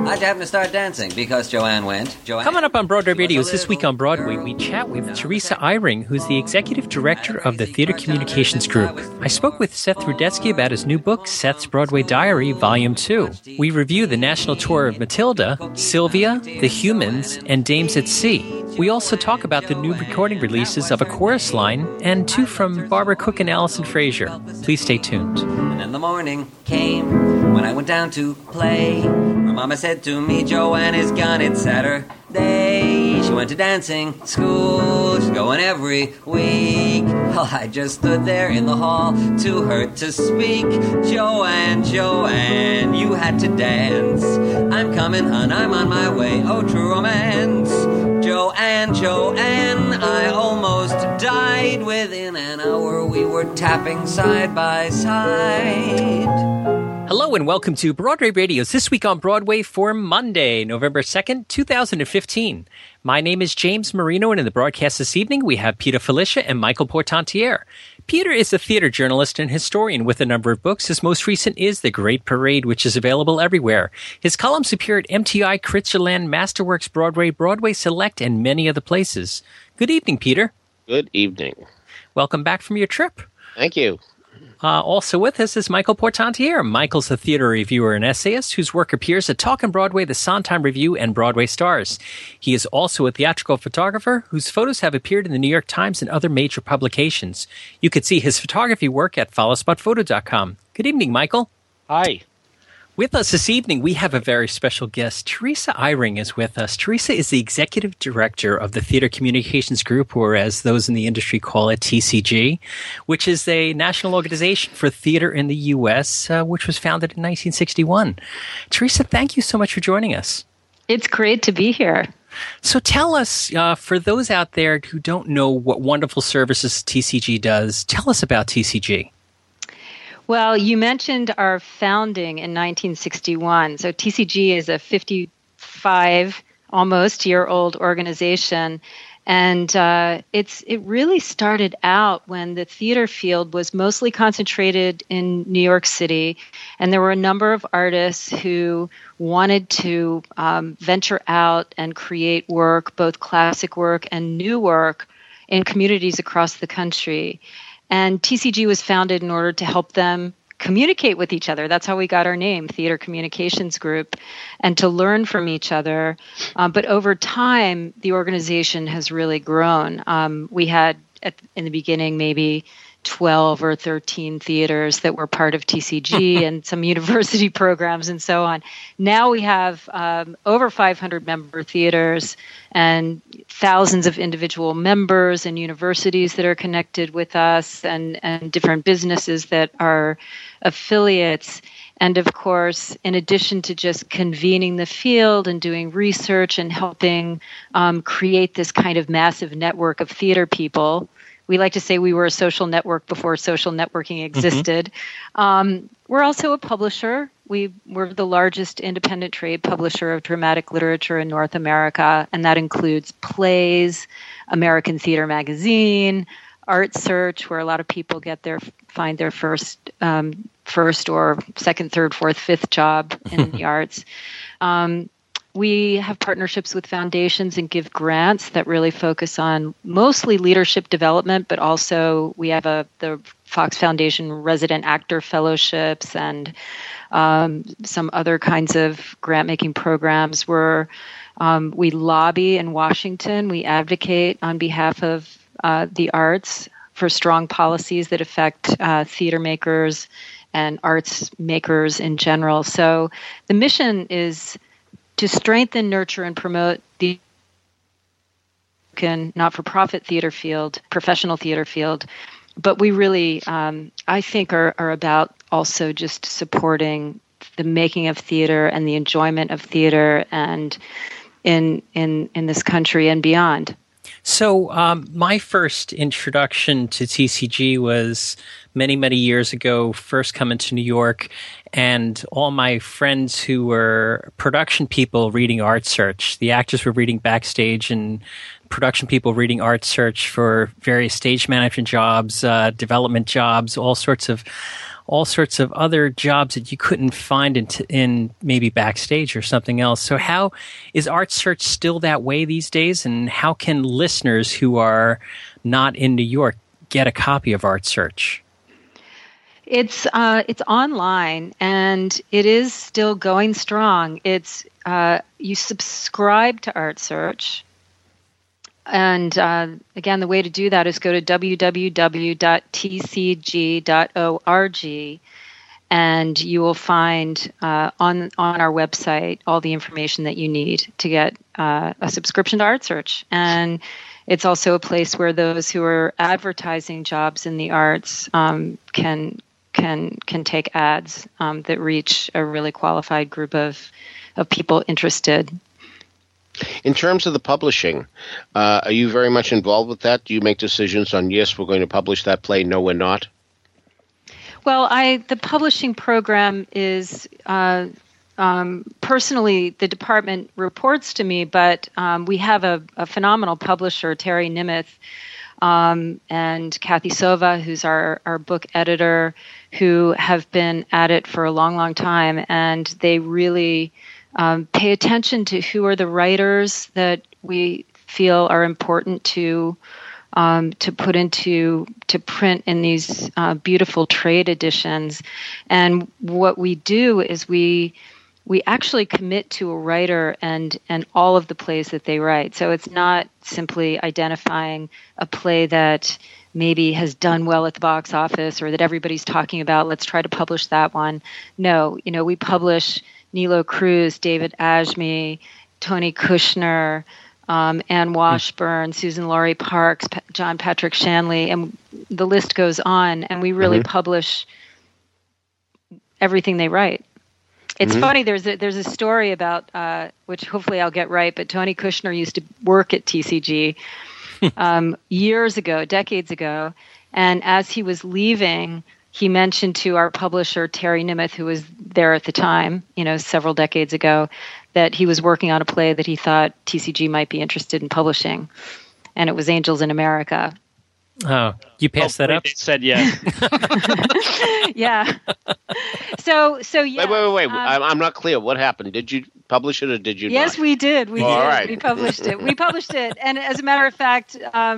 How'd you happen to start dancing? Because Joanne went. Coming up on Broadway Radio is This Week on Broadway, we chat with Teresa Eyring, who's the executive director of the Theater Communications Group. I spoke with Seth Rudetsky about his new book, Seth's Broadway Diary, Volume 2. We review the national tour of Matilda, Sylvia, The Humans, and Dames at Sea. We also talk about the new recording releases of A Chorus Line and two from Barbara Cook and Allison Frazier. Please stay tuned. And then the morning came when I went down to play. My mama said to me, Joanne is gone, it's Saturday. She went to dancing school, she's going every week. Well, I just stood there in the hall to her to speak. Joanne, Joanne, you had to dance. I'm coming, hun, I'm on my way, oh true romance. Joanne, Joanne, I almost died. Within an hour we were tapping side by side. Hello and welcome to Broadway Radio's This Week on Broadway for Monday, November 2nd, 2015. My name is James Marino, and in the broadcast this evening we have Peter Felicia and Michael Portantiere. Peter is a theater journalist and historian with a number of books. His most recent is The Great Parade, which is available everywhere. His columns appear at MTI, Kritzerland, Masterworks Broadway, Broadway Select, and many other places. Good evening, Peter. Good evening. Welcome back from your trip. Thank you. Also with us is Michael Portantiere. Michael's a theater reviewer and essayist whose work appears at Talkin' Broadway, The Sondheim Review, and Broadway Stars. He is also a theatrical photographer whose photos have appeared in the New York Times and other major publications. You can see his photography work at followspotphoto.com. Good evening, Michael. Hi. With us this evening, we have a very special guest. Teresa Eyring is with us. Teresa is the executive director of the Theater Communications Group, or as those in the industry call it, TCG, which is a national organization for theater in the U.S., which was founded in 1961. Teresa, thank you so much for joining us. It's great to be here. So tell us, for those out there who don't know what wonderful services TCG does, tell us about TCG. Well, you mentioned our founding in 1961. So TCG is a 55 almost year-old organization. And it really started out when the theater field was mostly concentrated in New York City. And there were a number of artists who wanted to venture out and create work, both classic work and new work, in communities across the country. And TCG was founded in order to help them communicate with each other. That's how we got our name, Theater Communications Group, and to learn from each other. But over time, the organization has really grown. We had, in the beginning, maybe 12 or 13 theaters that were part of TCG and some university programs and so on. Now we have over 500 member theaters and thousands of individual members and universities that are connected with us and different businesses that are affiliates. And of course, in addition to just convening the field and doing research and helping create this kind of massive network of theater people, we like to say we were a social network before social networking existed. Mm-hmm. We're also a publisher. We're the largest independent trade publisher of dramatic literature in North America, and that includes plays, American Theater Magazine, Art Search, where a lot of people find their first or second, third, fourth, fifth job in the arts. We have partnerships with foundations and give grants that really focus on mostly leadership development, but also we have the Fox Foundation Resident Actor Fellowships and some other kinds of grant-making programs where we lobby in Washington. We advocate on behalf of the arts for strong policies that affect theater makers and arts makers in general. So the mission is to strengthen, nurture, and promote the not-for-profit theater field, professional theater field. But we really, I think, are about also just supporting the making of theater and the enjoyment of theater and in this country and beyond. So my first introduction to TCG was many, many years ago, first coming to New York, and all my friends who were production people reading Art Search. The actors were reading Backstage, and production people reading Art Search for various stage management jobs, development jobs, all sorts of all sorts of other jobs that you couldn't find in maybe backstage or something else. So how is Art Search still that way these days? And how can listeners who are not in New York get a copy of Art Search? It's online, and it is still going strong. It's you subscribe to Art Search, and again, the way to do that is go to www.tcg.org, and you will find on our website all the information that you need to get a subscription to Art Search. And it's also a place where those who are advertising jobs in the arts can take ads that reach a really qualified group of people interested. In terms of the publishing, are you very much involved with that? Do you make decisions on, yes, we're going to publish that play, no, we're not? Well, the publishing program is personally, the department reports to me, but we have a phenomenal publisher, Terry Nimeth, and Kathy Sova, who's our book editor, who have been at it for a long, long time, and they really pay attention to who are the writers that we feel are important to put to print in these beautiful trade editions. And what we do is we actually commit to a writer and all of the plays that they write. So it's not simply identifying a play that maybe has done well at the box office or that everybody's talking about, let's try to publish that one. No, we publish Nilo Cruz, David Ajme, Tony Kushner, Anne Washburn, Susan Laurie Parks, John Patrick Shanley, and the list goes on. And we really publish everything they write. It's funny. There's a story about which hopefully I'll get right. But Tony Kushner used to work at TCG years ago, decades ago, and as he was leaving, he mentioned to our publisher Terry Nimeth, who was there at the time, several decades ago, that he was working on a play that he thought TCG might be interested in publishing, and it was Angels in America. Oh, you passed that up? They said yes. Yeah. So yeah. Wait. I'm not clear. What happened? Did you publish it or did you Yes, not? we did. We did. Right. We published it. And as a matter of fact,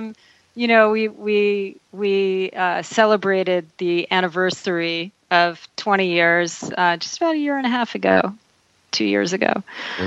we celebrated the anniversary of 20 years just about a year and a half ago, 2 years ago.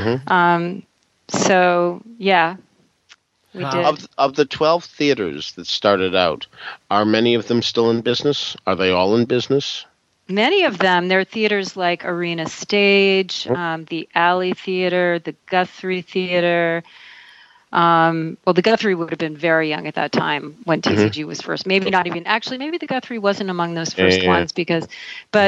So yeah. We did. Of the 12 theaters that started out, are many of them still in business? Are they all in business? Many of them. There are theaters like Arena Stage, the Alley Theater, the Guthrie Theater. Well, the Guthrie would have been very young at that time when TCG was first. Maybe not even. Actually, maybe the Guthrie wasn't among those first ones because, but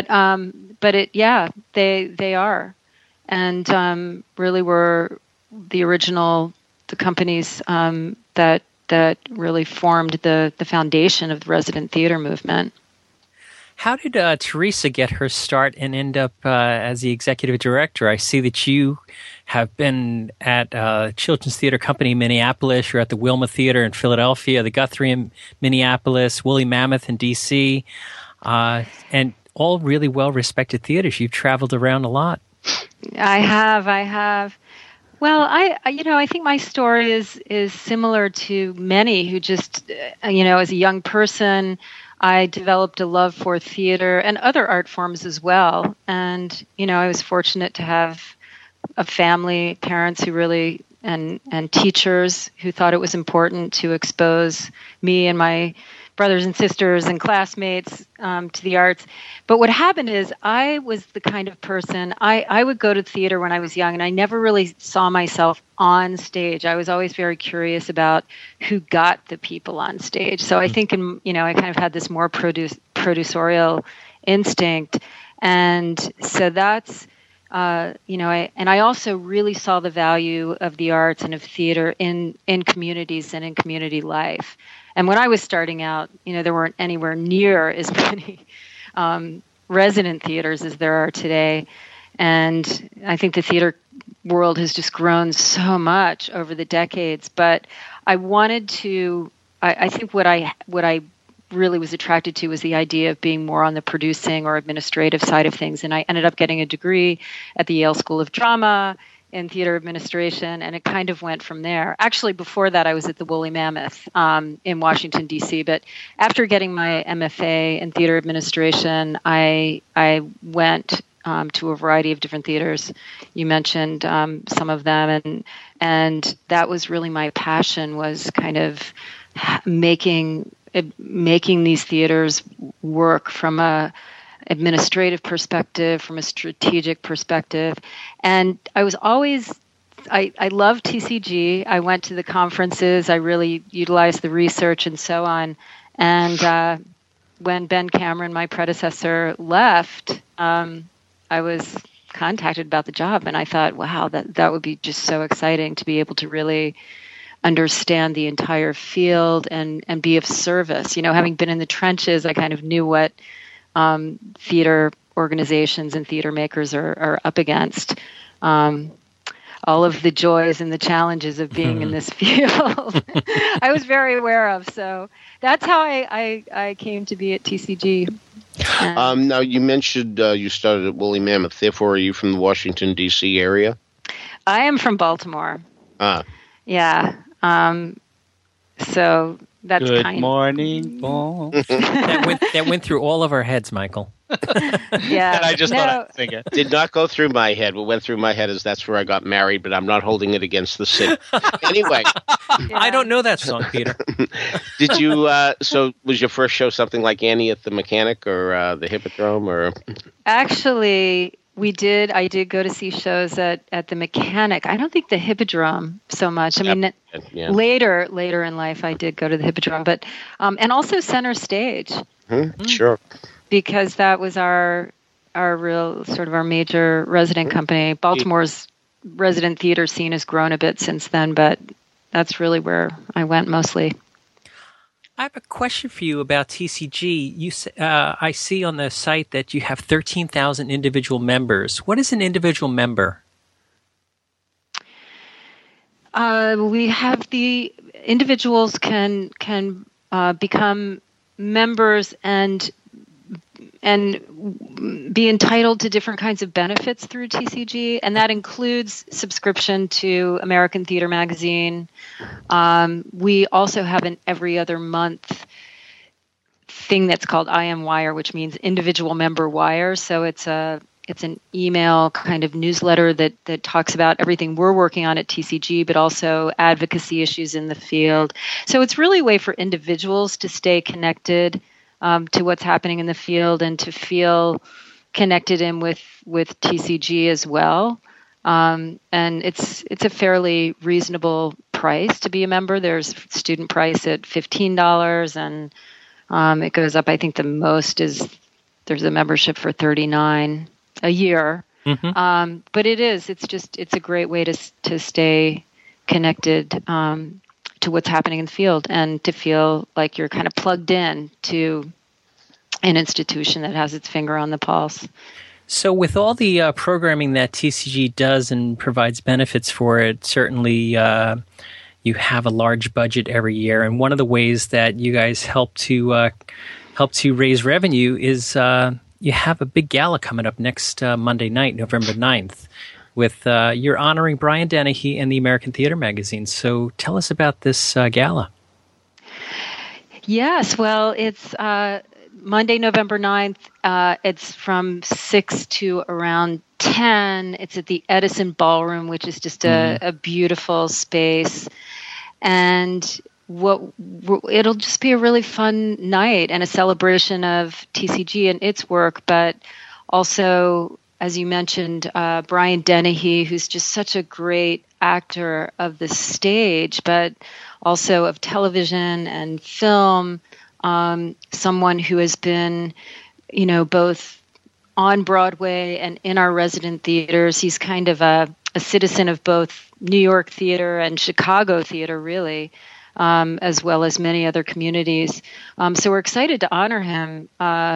they are, and really were the original. The companies that really formed the foundation of the resident theater movement. How did Teresa get her start and end up as the executive director? I see that you have been at Children's Theater Company in Minneapolis. You're at the Wilma Theater in Philadelphia, the Guthrie in Minneapolis, Woolly Mammoth in D.C., and all really well-respected theaters. You've traveled around a lot. I have. Well, I think my story is similar to many who just, as a young person, I developed a love for theater and other art forms as well. And, I was fortunate to have a family, parents who really, and teachers who thought it was important to expose me and my brothers and sisters and classmates to the arts. But what happened is I was the kind of person, I would go to theater when I was young, and I never really saw myself on stage. I was always very curious about who got the people on stage. So I think, I kind of had this more producerial instinct. And so that's, I also really saw the value of the arts and of theater in communities and in community life. And when I was starting out, there weren't anywhere near as many resident theaters as there are today. And I think the theater world has just grown so much over the decades. But I wanted to, I think what I really was attracted to was the idea of being more on the producing or administrative side of things. And I ended up getting a degree at the Yale School of Drama in theater administration, and it kind of went from there. Actually, before that, I was at the Woolly Mammoth in Washington, D.C. But after getting my MFA in theater administration, I went to a variety of different theaters. You mentioned some of them, and that was really my passion, was kind of making these theaters work from a administrative perspective, from a strategic perspective. And I was always, I loved TCG. I went to the conferences. I really utilized the research and so on. And when Ben Cameron, my predecessor, left, I was contacted about the job. And I thought, wow, that would be just so exciting to be able to really understand the entire field and be of service. Having been in the trenches, I kind of knew what theater organizations and theater makers are up against. All of the joys and the challenges of being in this field, I was very aware of. So that's how I came to be at TCG. Now, you mentioned you started at Woolly Mammoth. Therefore, are you from the Washington, D.C. area? I am from Baltimore. Yeah. So that's Good morning, Paul. that went through all of our heads, Michael. Yeah. And I just thought I'd sing it. Did not go through my head. What went through my head is that's where I got married, but I'm not holding it against the city. Anyway. Yeah. I don't know that song, Peter. Did you, so was your first show something like Annie at the Mechanic or the Hippodrome? Or? Actually, I did go to see shows at the Mechanic. I don't think the Hippodrome so much. I mean, later in life, I did go to the Hippodrome, but and also Center Stage. Sure. Because that was our real sort of our major resident company. Baltimore's resident theater scene has grown a bit since then, but that's really where I went mostly. I have a question for you about TCG. I see on the site that you have 13,000 individual members. What is an individual member? We have the individuals can become members and be entitled to different kinds of benefits through TCG, and that includes subscription to American Theater Magazine. We also have an every other month thing that's called IM Wire, which means individual member wire. So it's an email kind of newsletter that talks about everything we're working on at TCG, but also advocacy issues in the field. So it's really a way for individuals to stay connected to what's happening in the field and to feel connected in with TCG as well. And it's a fairly reasonable price to be a member. There's student price at $15, and it goes up. I think the most is there's a membership for $39 a year. Mm-hmm. But it's a great way to stay connected to what's happening in the field and to feel like you're kind of plugged in to an institution that has its finger on the pulse. So with all the programming that TCG does and provides benefits for it, certainly you have a large budget every year. And one of the ways that you guys help to raise revenue is you have a big gala coming up next Monday night, November 9th. You're honoring Brian Dennehy and the American Theater Magazine. So tell us about this gala. Yes, well, it's Monday, November 9th. It's from 6 to around 10. It's at the Edison Ballroom, which is just a beautiful space. And it'll just be a really fun night and a celebration of TCG and its work, but also, as you mentioned, Brian Dennehy, who's just such a great actor of the stage, but also of television and film, someone who has been, both on Broadway and in our resident theaters. He's kind of a citizen of both New York theater and Chicago theater, really, as well as many other communities. So we're excited to honor him,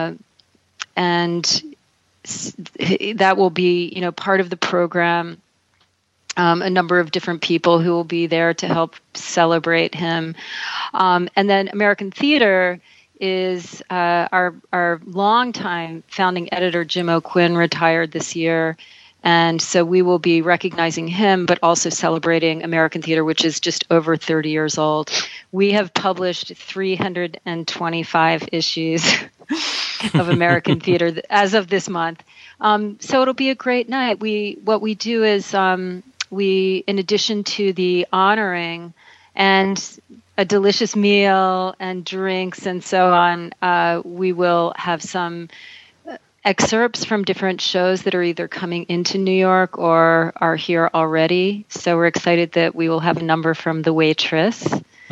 and that will be, part of the program. A number of different people who will be there to help celebrate him. And then American Theater is our longtime founding editor, Jim O'Quinn, retired this year. And so we will be recognizing him, but also celebrating American theater, which is just over 30 years old. We have published 325 issues of American theater as of this month. So it'll be a great night. What we do is we, in addition to the honoring and a delicious meal and drinks and so on, we will have some excerpts from different shows that are either coming into New York or are here already. So we're excited that we will have a number from The Waitress.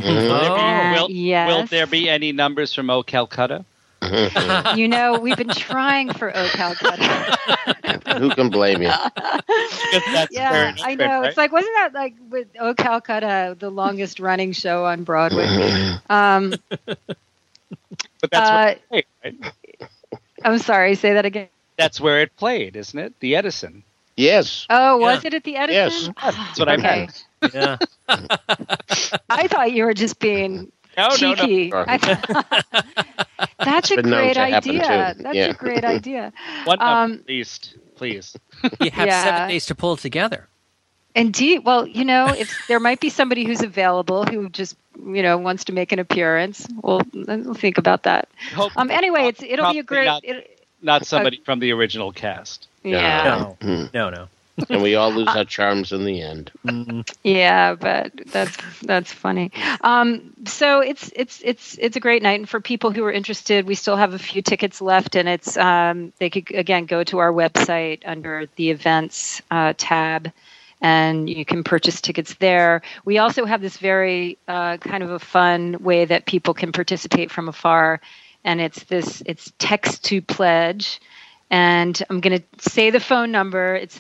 Will there be any numbers from O Calcutta? You know, we've been trying for O Calcutta. Who can blame you? Yeah, I know. Right? It's like, wasn't that like with O Calcutta, the longest running show on Broadway? But that's where it played, right? I'm sorry, say that again. That's where it played, isn't it? The Edison. Yes. Oh, was it at the Edison? Yes. That's what I meant. Yeah. I thought you were just being cheeky. No. That's a great idea. That's a great idea. One number, at least, please. You have 7 days to pull it together. Indeed. Well, you know, if there might be somebody who's available who just, you know, wants to make an appearance, we'll think about that. Anyway, it'll be a great. Not somebody from the original cast. Yeah. No. And we all lose our charms in the end. Yeah, but that's funny. So it's a great night, and for people who are interested, we still have a few tickets left, and it's they could again go to our website under the events tab, and you can purchase tickets there. We also have this very kind of a fun way that people can participate from afar, and it's text to pledge. And I'm going to say the phone number. It's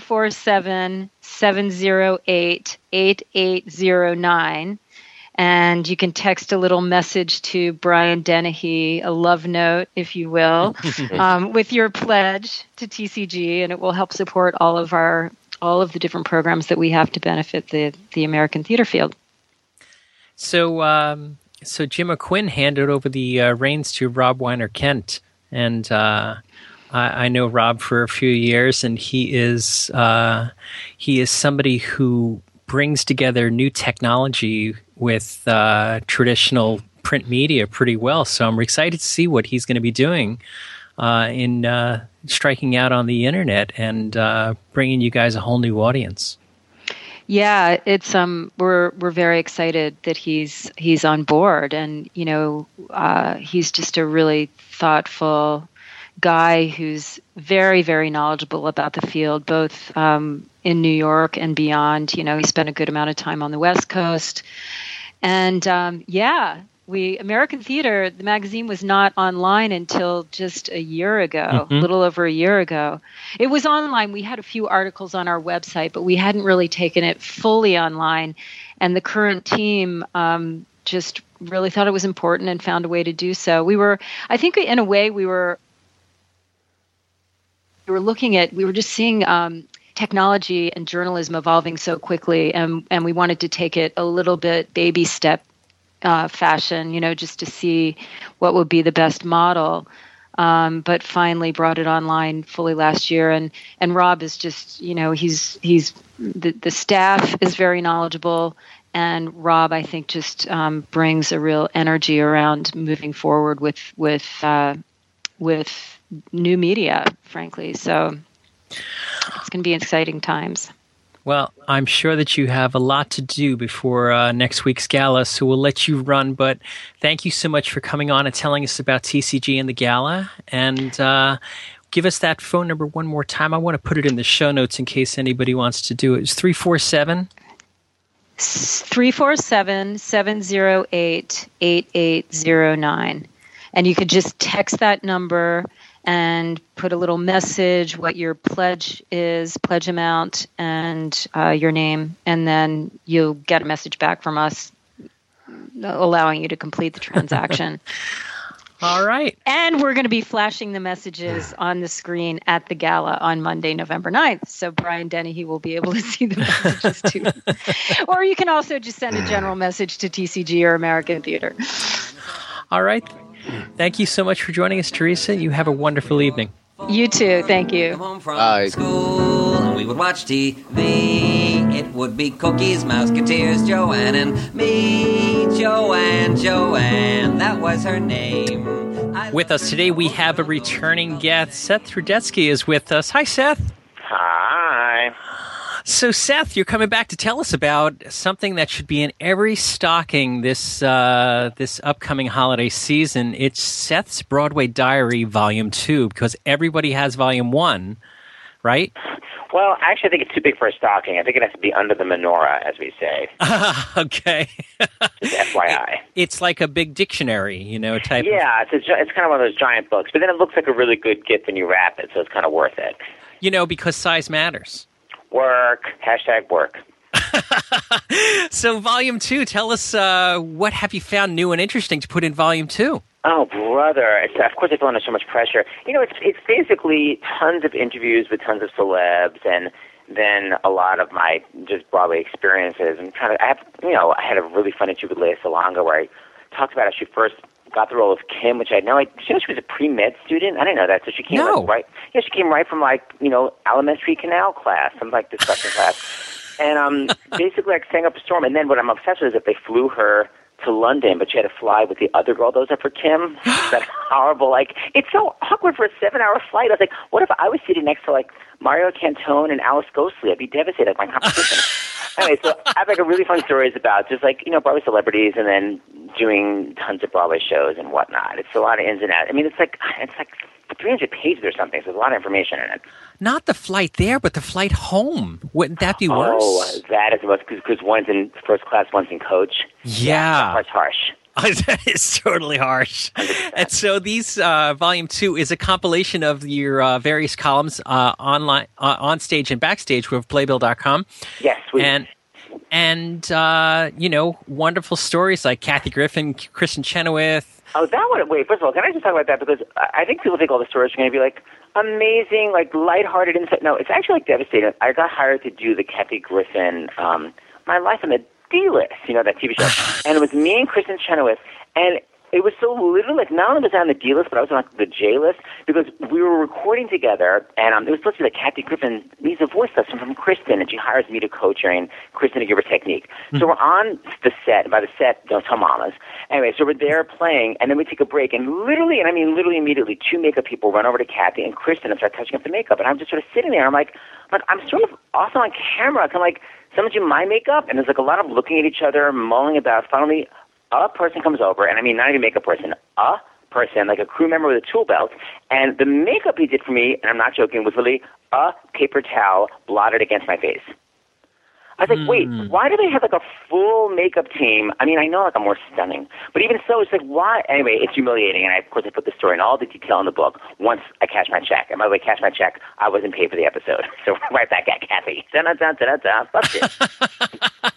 347-708-8809. And you can text a little message to Brian Dennehy, a love note, if you will, with your pledge to TCG, and it will help support all of the different programs that we have to benefit the American theater field. So Jim O'Quinn handed over the reins to Rob Weiner-Kent, and I know Rob for a few years, and he is somebody who brings together new technology with traditional print media pretty well. So I'm excited to see what he's going to be doing in striking out on the internet and bringing you guys a whole new audience. Yeah, it's we're very excited that he's on board, and you know he's just a really thoughtful guy who's very, very knowledgeable about the field, both in New York and beyond. You know, he spent a good amount of time on the West Coast. And American Theater, the magazine, was not online until just a year ago, a little over a year ago. It was online. We had a few articles on our website, but we hadn't really taken it fully online. And the current team just really thought it was important and found a way to do so. I think in a way, we were just seeing technology and journalism evolving so quickly, and we wanted to take it a little bit baby step fashion, you know, just to see what would be the best model. But finally brought it online fully last year, and Rob is just, you know, he's the staff is very knowledgeable, and Rob, I think, just brings a real energy around moving forward with new media, frankly. So it's going to be exciting times. Well, I'm sure that you have a lot to do before next week's gala, so we'll let you run. But thank you so much for coming on and telling us about TCG and the gala. And give us that phone number one more time. I want to put it in the show notes in case anybody wants to do it. It's 347-708-8809. And you could just text that number and put a little message, what your pledge is, pledge amount, and your name, and then you'll get a message back from us allowing you to complete the transaction. All right. And we're going to be flashing the messages on the screen at the gala on Monday, November 9th. So Brian Dennehy will be able to see the messages too. Or you can also just send a general message to TCG or American Theater. All right. Thank you so much for joining us, Teresa. You have a wonderful evening. You too. Thank you. Come home from Bye. school and we would watch TV. It would be Cookies, Mouseketeers, Joanne and me. Joanne, that was her name. With us today, we have a returning guest. Seth Rudetsky is with us. Hi, Seth. Hi. So, Seth, you're coming back to tell us about something that should be in every stocking this upcoming holiday season. It's Seth's Broadway Diary Volume 2, because everybody has Volume 1, right? Well, actually, I think it's too big for a stocking. I think it has to be under the menorah, as we say. Okay. Just FYI. It's like a big dictionary, type. Yeah, it's kind of one of those giant books. But then it looks like a really good gift when you wrap it, so it's kind of worth it. Because size matters. Work. Hashtag work. So, Volume 2, tell us what have you found new and interesting to put in Volume 2? Oh, brother. Of course, I feel under so much pressure. It's basically tons of interviews with tons of celebs and then a lot of my just Broadway experiences. And I had a really fun interview with Lea Salonga where I talked about how she first got the role of Kim, which I know. She was a pre-med student. I didn't know that. So she came right. Yeah, she came right from elementary canal class, some discussion class. And basically sang up a storm. And then what I'm obsessed with is that they flew her to London, but she had to fly with the other girl that was up for Kim. That horrible, it's so awkward for a 7-hour flight. I was like, what if I was sitting next to Mario Cantone and Alice Ghostley? I'd be devastated at my competition. Anyway, so I have a really fun stories about just Broadway celebrities and then doing tons of Broadway shows and whatnot. It's a lot of ins and outs. I mean, it's like 300 pages or something, so there's a lot of information in it. Not the flight there, but the flight home. Wouldn't that be worse? Oh, that is the most, because one's in first class, one's in coach. Yeah. That part's harsh. That is totally harsh. 100%. And so these Volume 2 is a compilation of your various columns online, on stage and backstage with Playbill.com. Yes, sweet. And wonderful stories like Kathy Griffin, Kristen Chenoweth. Oh, that one. Wait, first of all, can I just talk about that? Because I think people think all the stories are going to be amazing, lighthearted insight. No, it's actually devastating. I got hired to do the Kathy Griffin, My Life on the D-List, that TV show. And it was me and Kristen Chenoweth. And it was so literally, not only was I on the D-List, but I was on the J-List because we were recording together. And it was supposed to be Kathy Griffin needs a voice lesson from Kristen, and she hires me to coach her and Kristen to give her technique. Mm-hmm. So we're on the set, and by the set, don't tell mamas. Anyway, so we're there playing, and then we take a break, and literally immediately, 2 makeup people run over to Kathy and Kristen and start touching up the makeup. And I'm just sort of sitting there. I'm I'm sort of also on camera. I'm someone do my makeup? And there's a lot of looking at each other, mulling about. Finally, a person comes over, and not even a makeup person, a person, a crew member with a tool belt, and the makeup he did for me, and I'm not joking, was literally a paper towel blotted against my face. I was like, wait, why do they have a full makeup team? I know I'm more stunning, but even so, it's why? Anyway, it's humiliating, and of course I put the story and all the detail in the book once I cash my check. And by the way, cash my check, I wasn't paid for the episode. So right back at Kathy. Da-da-da-da-da-da. Fuck it.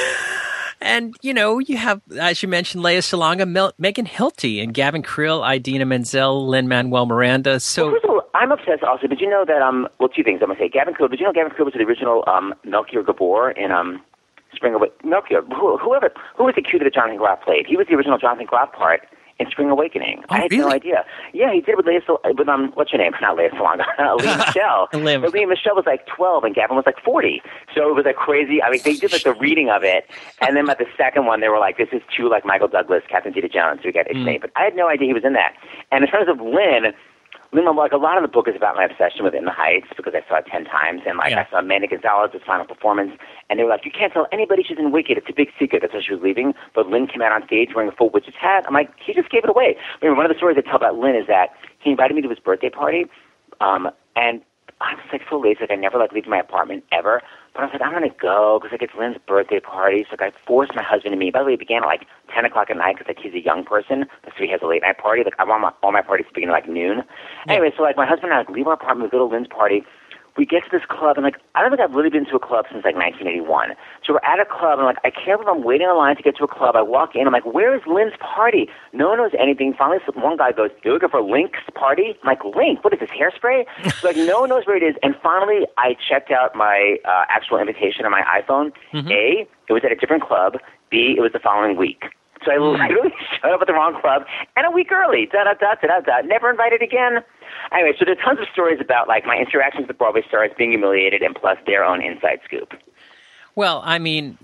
And, you have, as you mentioned, Lea Salonga, Megan Hilty, and Gavin Creel, Idina Menzel, Lin-Manuel Miranda. So I'm obsessed also. Did you know that, 2 things I'm going to say. Gavin Creel, did you know Gavin Creel was the original Melchior Gabor in Spring Awakening? Melchior, who was the cue that Jonathan Groff played? He was the original Jonathan Groff part in Spring Awakening. Oh, I had really? no idea. Yeah, he did it with what's her name? Not Lea Salonga. Lea Michele. But Lea Michele was 12 and Gavin was 40. So it was crazy. They did the reading of it, and then by the second one they were this is too Michael Douglas, Catherine Zeta-Jones. So we got his name. But I had no idea he was in that. And in terms of Lynn, a lot of the book is about my obsession with In the Heights because I saw it 10 times. And I saw Amanda Gonzalez's final performance, and they were you can't tell anybody she's in Wicked. It's a big secret. That's why she was leaving. But Lynn came out on stage wearing a full witch's hat. I'm he just gave it away. One of the stories I tell about Lynn is that he invited me to his birthday party, and I was so lazy. I never leave my apartment ever. But I was I'm going to go because it's Lynn's birthday party. So I forced my husband and me. By the way, it began at 10 o'clock at night because he's a young person. So he has a late night party. I want all my parties to begin at noon. Yeah. Anyway, so my husband and I leave our apartment, we go to Lynn's party. We get to this club, and I don't think I've really been to a club since 1981. So we're at a club, and I can't believe I'm waiting in line to get to a club. I walk in, I'm where is Lynn's party? No one knows anything. Finally, one guy goes, "You're looking for Link's party?" I'm Link? What is this, hairspray? So no one knows where it is. And finally, I checked out my actual invitation on my iPhone. Mm-hmm. A, it was at a different club. B, it was the following week. So I literally showed up at the wrong club, and a week early, never invited again. Anyway, so there's tons of stories about like my interactions with Broadway stars being humiliated, and plus their own inside scoop. Well, I mean,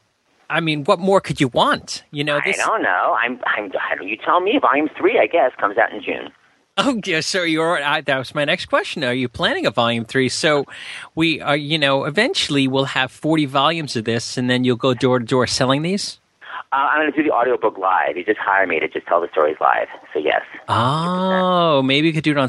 what more could you want? You know, I don't know. You tell me. Volume 3, I guess, comes out in June. Oh, yeah. So that was my next question. Are you planning a volume 3? So we are, eventually we'll have 40 volumes of this, and then you'll go door to door selling these? I'm going to do the audiobook live. You just hire me to just tell the stories live. So, yes. Oh, maybe you could do it on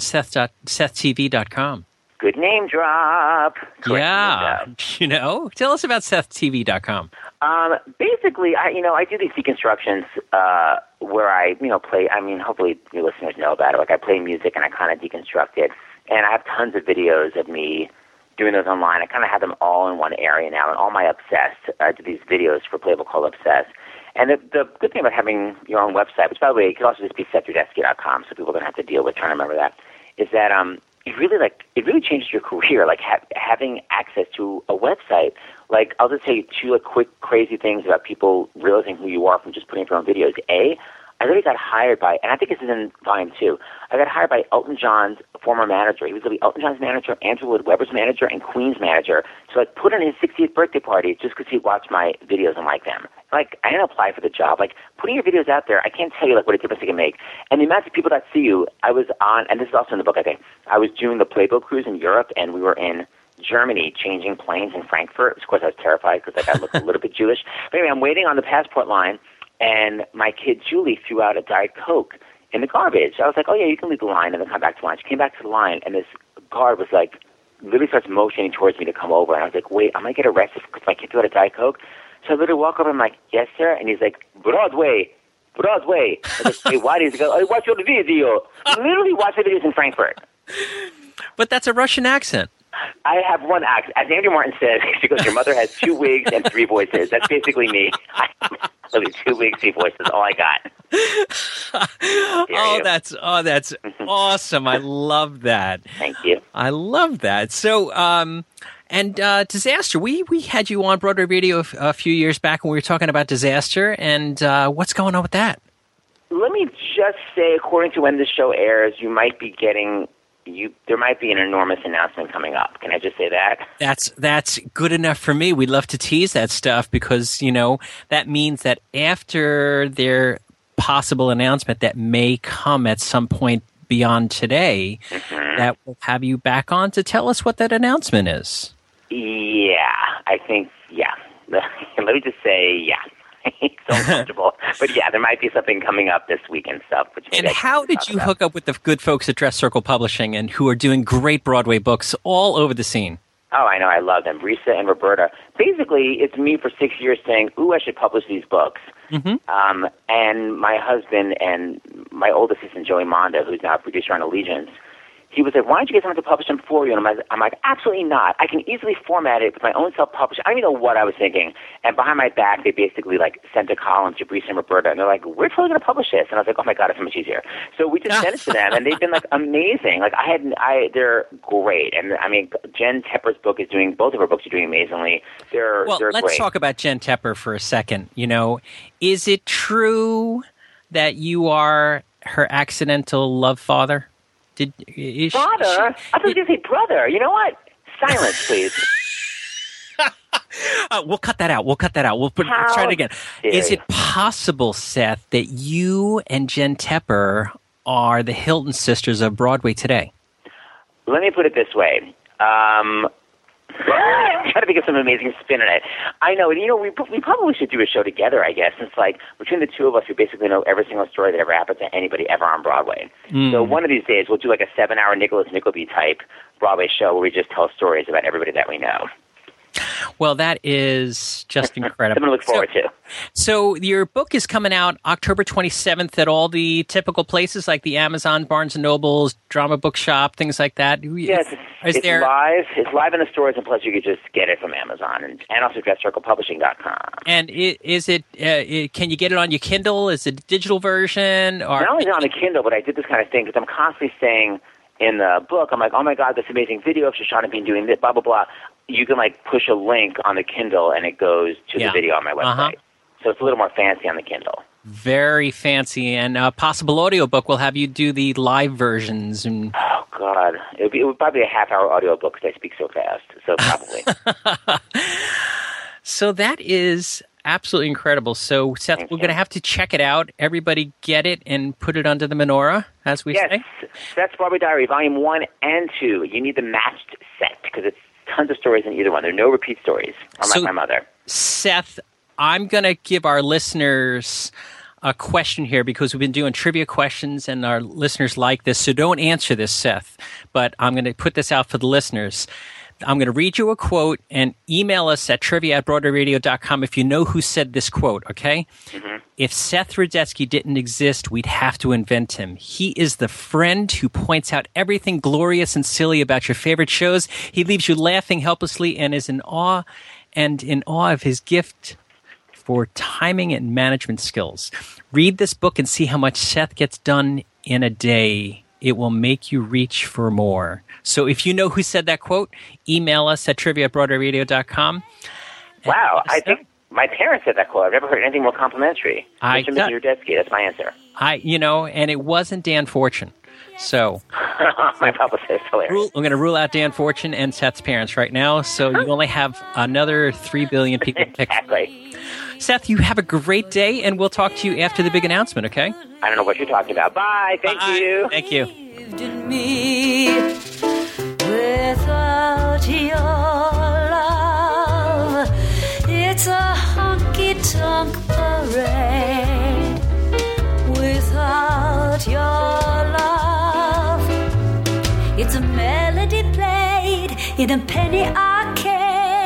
SethTV.com. Good name drop. Yeah. Tell us about SethTV.com. Basically, I do these deconstructions where I, play. I mean, hopefully your listeners know about it. Like I play music and I kind of deconstruct it, and I have tons of videos of me doing those online. I kind of have them all in one area now, and all my Obsessed, I do these videos for Playboy called Obsessed. And the good thing about having your own website, which by the way, it could also just be SethRudetsky.com, so people don't have to deal with trying to remember that, is that it really changes your career. Like having access to a website. Like I'll just tell you 2 quick crazy things about people realizing who you are from just putting up your own videos. I literally got hired by, and I think this is in volume 2, I got hired by Elton John's former manager. He was going to be Elton John's manager, Andrew Lloyd Webber's manager, and Queen's manager. So I put in his 60th birthday party just because he'd watch my videos and like them. Like, I didn't apply for the job. Like, putting your videos out there, I can't tell you, like, what a difference it can make. And the amount of people that see you, I was on, and this is also in the book, I think, I was doing the Playboy cruise in Europe, and we were in Germany changing planes in Frankfurt. Of course, I was terrified because I looked a little bit Jewish. But anyway, I'm waiting on the passport line, and my kid Julie threw out a Diet Coke in the garbage. I was like, oh, yeah, you can leave the line and then come back to the line. She came back to the line, and this guard was like, literally starts motioning towards me to come over. And I was like, wait, I'm going to get arrested because my kid threw out a Diet Coke? So I literally walk over and I'm like, yes, sir. And he's like, Broadway. I was like, hey, what? He's like, I watch your video. Literally watch the videos in Frankfurt. But that's a Russian accent. I have one accent. As Andrew Martin says, she goes, your mother has 2 wigs and 3 voices. That's basically me. I have only 2 wigs, 3 voices. All I got. That's awesome. I love that. Thank you. I love that. So, Disaster. We had you on Broadway Radio a few years back when we were talking about Disaster, and what's going on with that? Let me just say, according to when this show airs, there might be an enormous announcement coming up. Can I just say that? That's good enough for me. We'd love to tease that stuff because, that means that after their possible announcement that may come at some point beyond today, that will have you back on to tell us what that announcement is. Yeah, I think, yeah. Let me just say, yeah. It's so uncomfortable. But yeah, there might be something coming up this week and stuff. And how did you hook up with the good folks at Dress Circle Publishing and who are doing great Broadway books all over the scene? Oh, I know. I love them. Risa and Roberta. Basically, it's me for 6 years saying, ooh, I should publish these books. Mm-hmm. And my husband and my old assistant, Joey Monda, who's now a producer on Allegiance, he was like, why don't you get someone to publish them for you? And I'm like, absolutely not. I can easily format it with my own self-publishing. I don't even know what I was thinking. And behind my back, they basically sent a column to Brisa and Roberta, and they're like, we're totally going to publish this. And I was like, oh my God, it's so much easier. So we just sent it to them, and they've been amazing. They're great. And I mean, Jen Tepper's book is doing, both of her books are doing amazingly. They're let's great. Talk about Jen Tepper for a second. Is it true that you are her accidental love father? Father? I thought you were going to say brother. You know what? Silence, please. We'll cut that out. We'll try it again. Is it possible, Seth, that you and Jen Tepper are the Hilton sisters of Broadway today? Let me put it this way. Try to think of some amazing spin on it. I know, and we probably should do a show together, I guess, since between the two of us, we basically know every single story that ever happened to anybody ever on Broadway. So one of these days, we'll do a 7-hour Nicholas Nickleby type Broadway show where we just tell stories about everybody that we know. Well, that is just incredible. Something to look forward to. So your book is coming out October 27th at all the typical places like the Amazon, Barnes & Noble's, Drama Bookshop, things like that? Yes, it's live. It's live in the stores, and plus you could just get it from Amazon and also DressCirclePublishing.com. And is it? Can you get it on your Kindle? Is it a digital version? Or not only on the Kindle, but I did this kind of thing because I'm constantly saying in the book, I'm like, oh my God, this amazing video of Shoshana Bean doing this, blah, blah, blah. You can push a link on the Kindle and it goes to the video on my website. So it's a little more fancy on the Kindle. Very fancy. And possible audiobook will have you do the live versions. And Oh, God. It would probably be a half-hour audiobook because I speak so fast. So probably. So that is absolutely incredible. So, Seth, we're going to have to check it out. Everybody get it and put it under the menorah, as we say. Yes. Seth's Broadway Diary, Volume 1 and 2. You need the matched set because it's tons of stories in either one. There are no repeat stories, unlike my mother. Seth, I'm going to give our listeners a question here because we've been doing trivia questions and our listeners like this. So don't answer this, Seth, but I'm going to put this out for the listeners. I'm going to read you a quote and email us at trivia@broadwayradio.com if you know who said this quote, okay? Mm-hmm. If Seth Rudetsky didn't exist, we'd have to invent him. He is the friend who points out everything glorious and silly about your favorite shows. He leaves you laughing helplessly and is in awe of his gift for timing and management skills. Read this book and see how much Seth gets done in a day. It will make you reach for more. So if you know who said that quote, email us at trivia@broadwayradio.com. Wow, I think my parents said that quote. I've never heard anything more complimentary. Mr. and Mrs. Rudetsky, that's my answer. And it wasn't Dan Fortune. So my publicist is hilarious. I'm going to rule out Dan Fortune and Seth's parents right now. So you only have another 3 billion people to pick. Exactly. Seth, you have a great day, and we'll talk to you after the big announcement, okay? I don't know what you're talking about. Bye. Thank you. Thank you. Without your love, it's a honky-tonk parade. Without your love, it's a melody played in a penny arcade.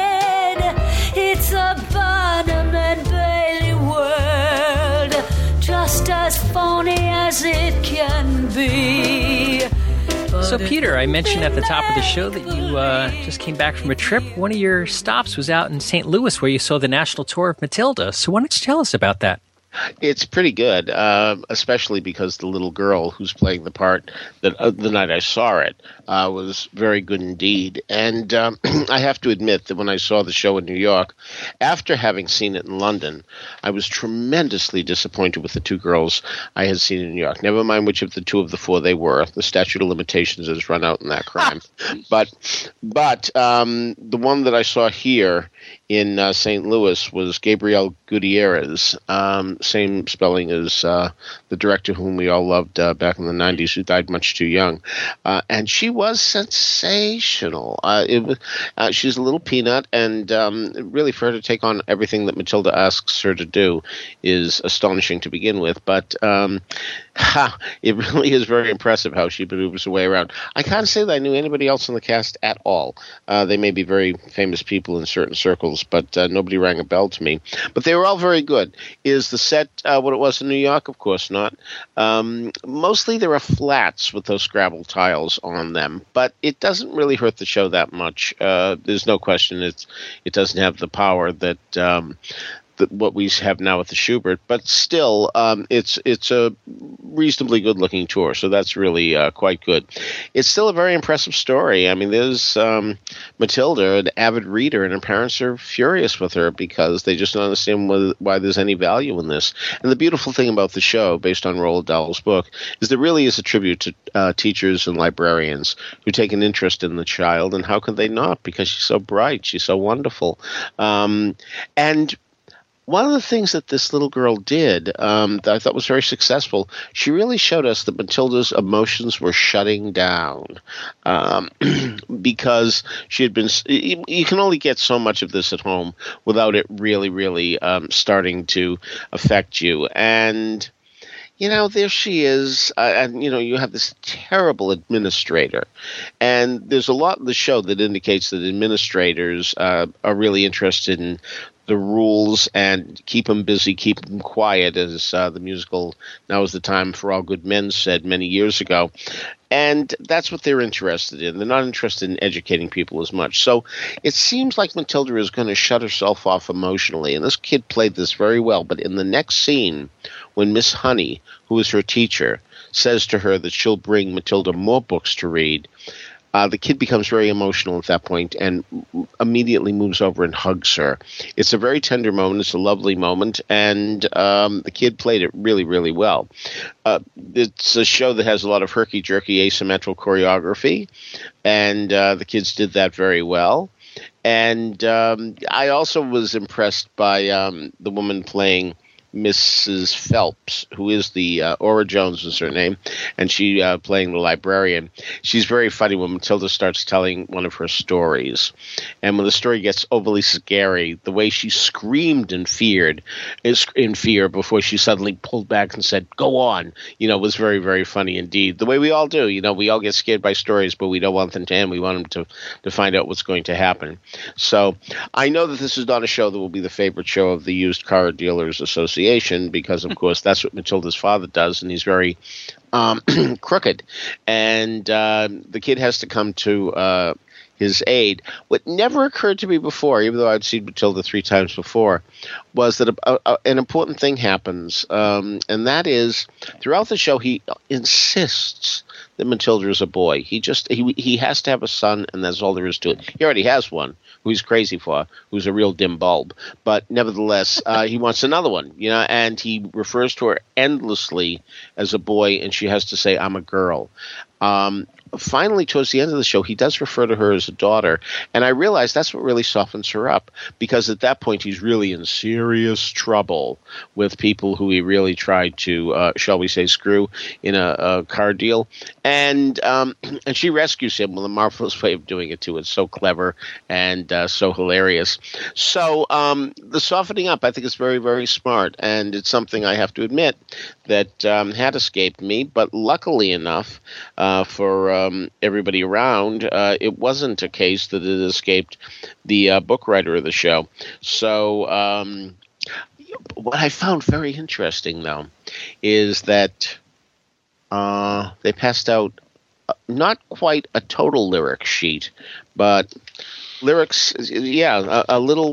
It's a Barnum and Bailey world, just as phony as it can be. So, Peter, I mentioned at the top of the show that you just came back from a trip. One of your stops was out in St. Louis where you saw the national tour of Matilda. So why don't you tell us about that? It's pretty good, especially because the little girl who's playing the part that the night I saw it was very good indeed. And I have to admit that when I saw the show in New York, after having seen it in London, I was tremendously disappointed with the two girls I had seen in New York. Never mind which of the two of the four they were. The statute of limitations has run out in that crime. But the one that I saw here in St. Louis was Gabrielle Gutierrez, same spelling as the director whom we all loved back in the 90s, who died much too young. And she was sensational. She's a little peanut, and really for her to take on everything that Matilda asks her to do is astonishing to begin with. But it really is very impressive how she maneuvers her way around. I can't say that I knew anybody else in the cast at all. They may be very famous people in certain circles, but nobody rang a bell to me. But they were all very good. Is the set what it was in New York? Of course not. Mostly there are flats with those Scrabble tiles on them, but it doesn't really hurt the show that much. There's no question it doesn't have the power that what we have now with the Schubert, but still, it's a reasonably good-looking tour, so that's really quite good. It's still a very impressive story. I mean, there's Matilda, an avid reader, and her parents are furious with her because they just don't understand why there's any value in this. And the beautiful thing about the show, based on Roald Dahl's book, is there really is a tribute to teachers and librarians who take an interest in the child, and how could they not? Because she's so bright, she's so wonderful. And one of the things that this little girl did that I thought was very successful, she really showed us that Matilda's emotions were shutting down because she had been – you can only get so much of this at home without it really, really starting to affect you. And – there she is, and, you have this terrible administrator. And there's a lot in the show that indicates that administrators are really interested in the rules and keep them busy, keep them quiet, as the musical Now Is the Time for All Good Men said many years ago. And that's what they're interested in. They're not interested in educating people as much. So it seems like Matilda is going to shut herself off emotionally. And this kid played this very well. But in the next scene, when Miss Honey, who is her teacher, says to her that she'll bring Matilda more books to read, the kid becomes very emotional at that point and immediately moves over and hugs her. It's a very tender moment. It's a lovely moment, and the kid played it really, really well. It's a show that has a lot of herky-jerky asymmetrical choreography, and the kids did that very well. And I also was impressed by the woman playing Mrs. Phelps, who is the Aura Jones is her name, and she playing the librarian. She's very funny when Matilda starts telling one of her stories, and when the story gets overly scary, the way she screamed in fear before she suddenly pulled back and said, "Go on," was very, very funny indeed. The way we all do, we all get scared by stories, but we don't want them to end. We want them to find out what's going to happen. So I know that this is not a show that will be the favorite show of the Used Car Dealers Association, because of course that's what Matilda's father does, and he's very crooked, and the kid has to come to his aid. What never occurred to me before, even though I'd seen Matilda 3 times before, was that an important thing happens, and that is throughout the show he insists that Matilda is a boy. He has to have a son, and that's all there is to it. He already has one, who he's crazy for, who's a real dim bulb. But nevertheless, he wants another one, and he refers to her endlessly as a boy, and she has to say, "I'm a girl." Finally, towards the end of the show, he does refer to her as a daughter, and I realize that's what really softens her up, because at that point he's really in serious trouble with people who he really tried to, shall we say, screw in a car deal, and she rescues him with a marvelous way of doing it too. It's so clever and so hilarious. So the softening up, I think, is very, very smart, and it's something I have to admit that had escaped me, but luckily enough for everybody around, it wasn't a case that it escaped the book writer of the show. So what I found very interesting, though, is that they passed out not quite a total lyric sheet, but lyrics, a little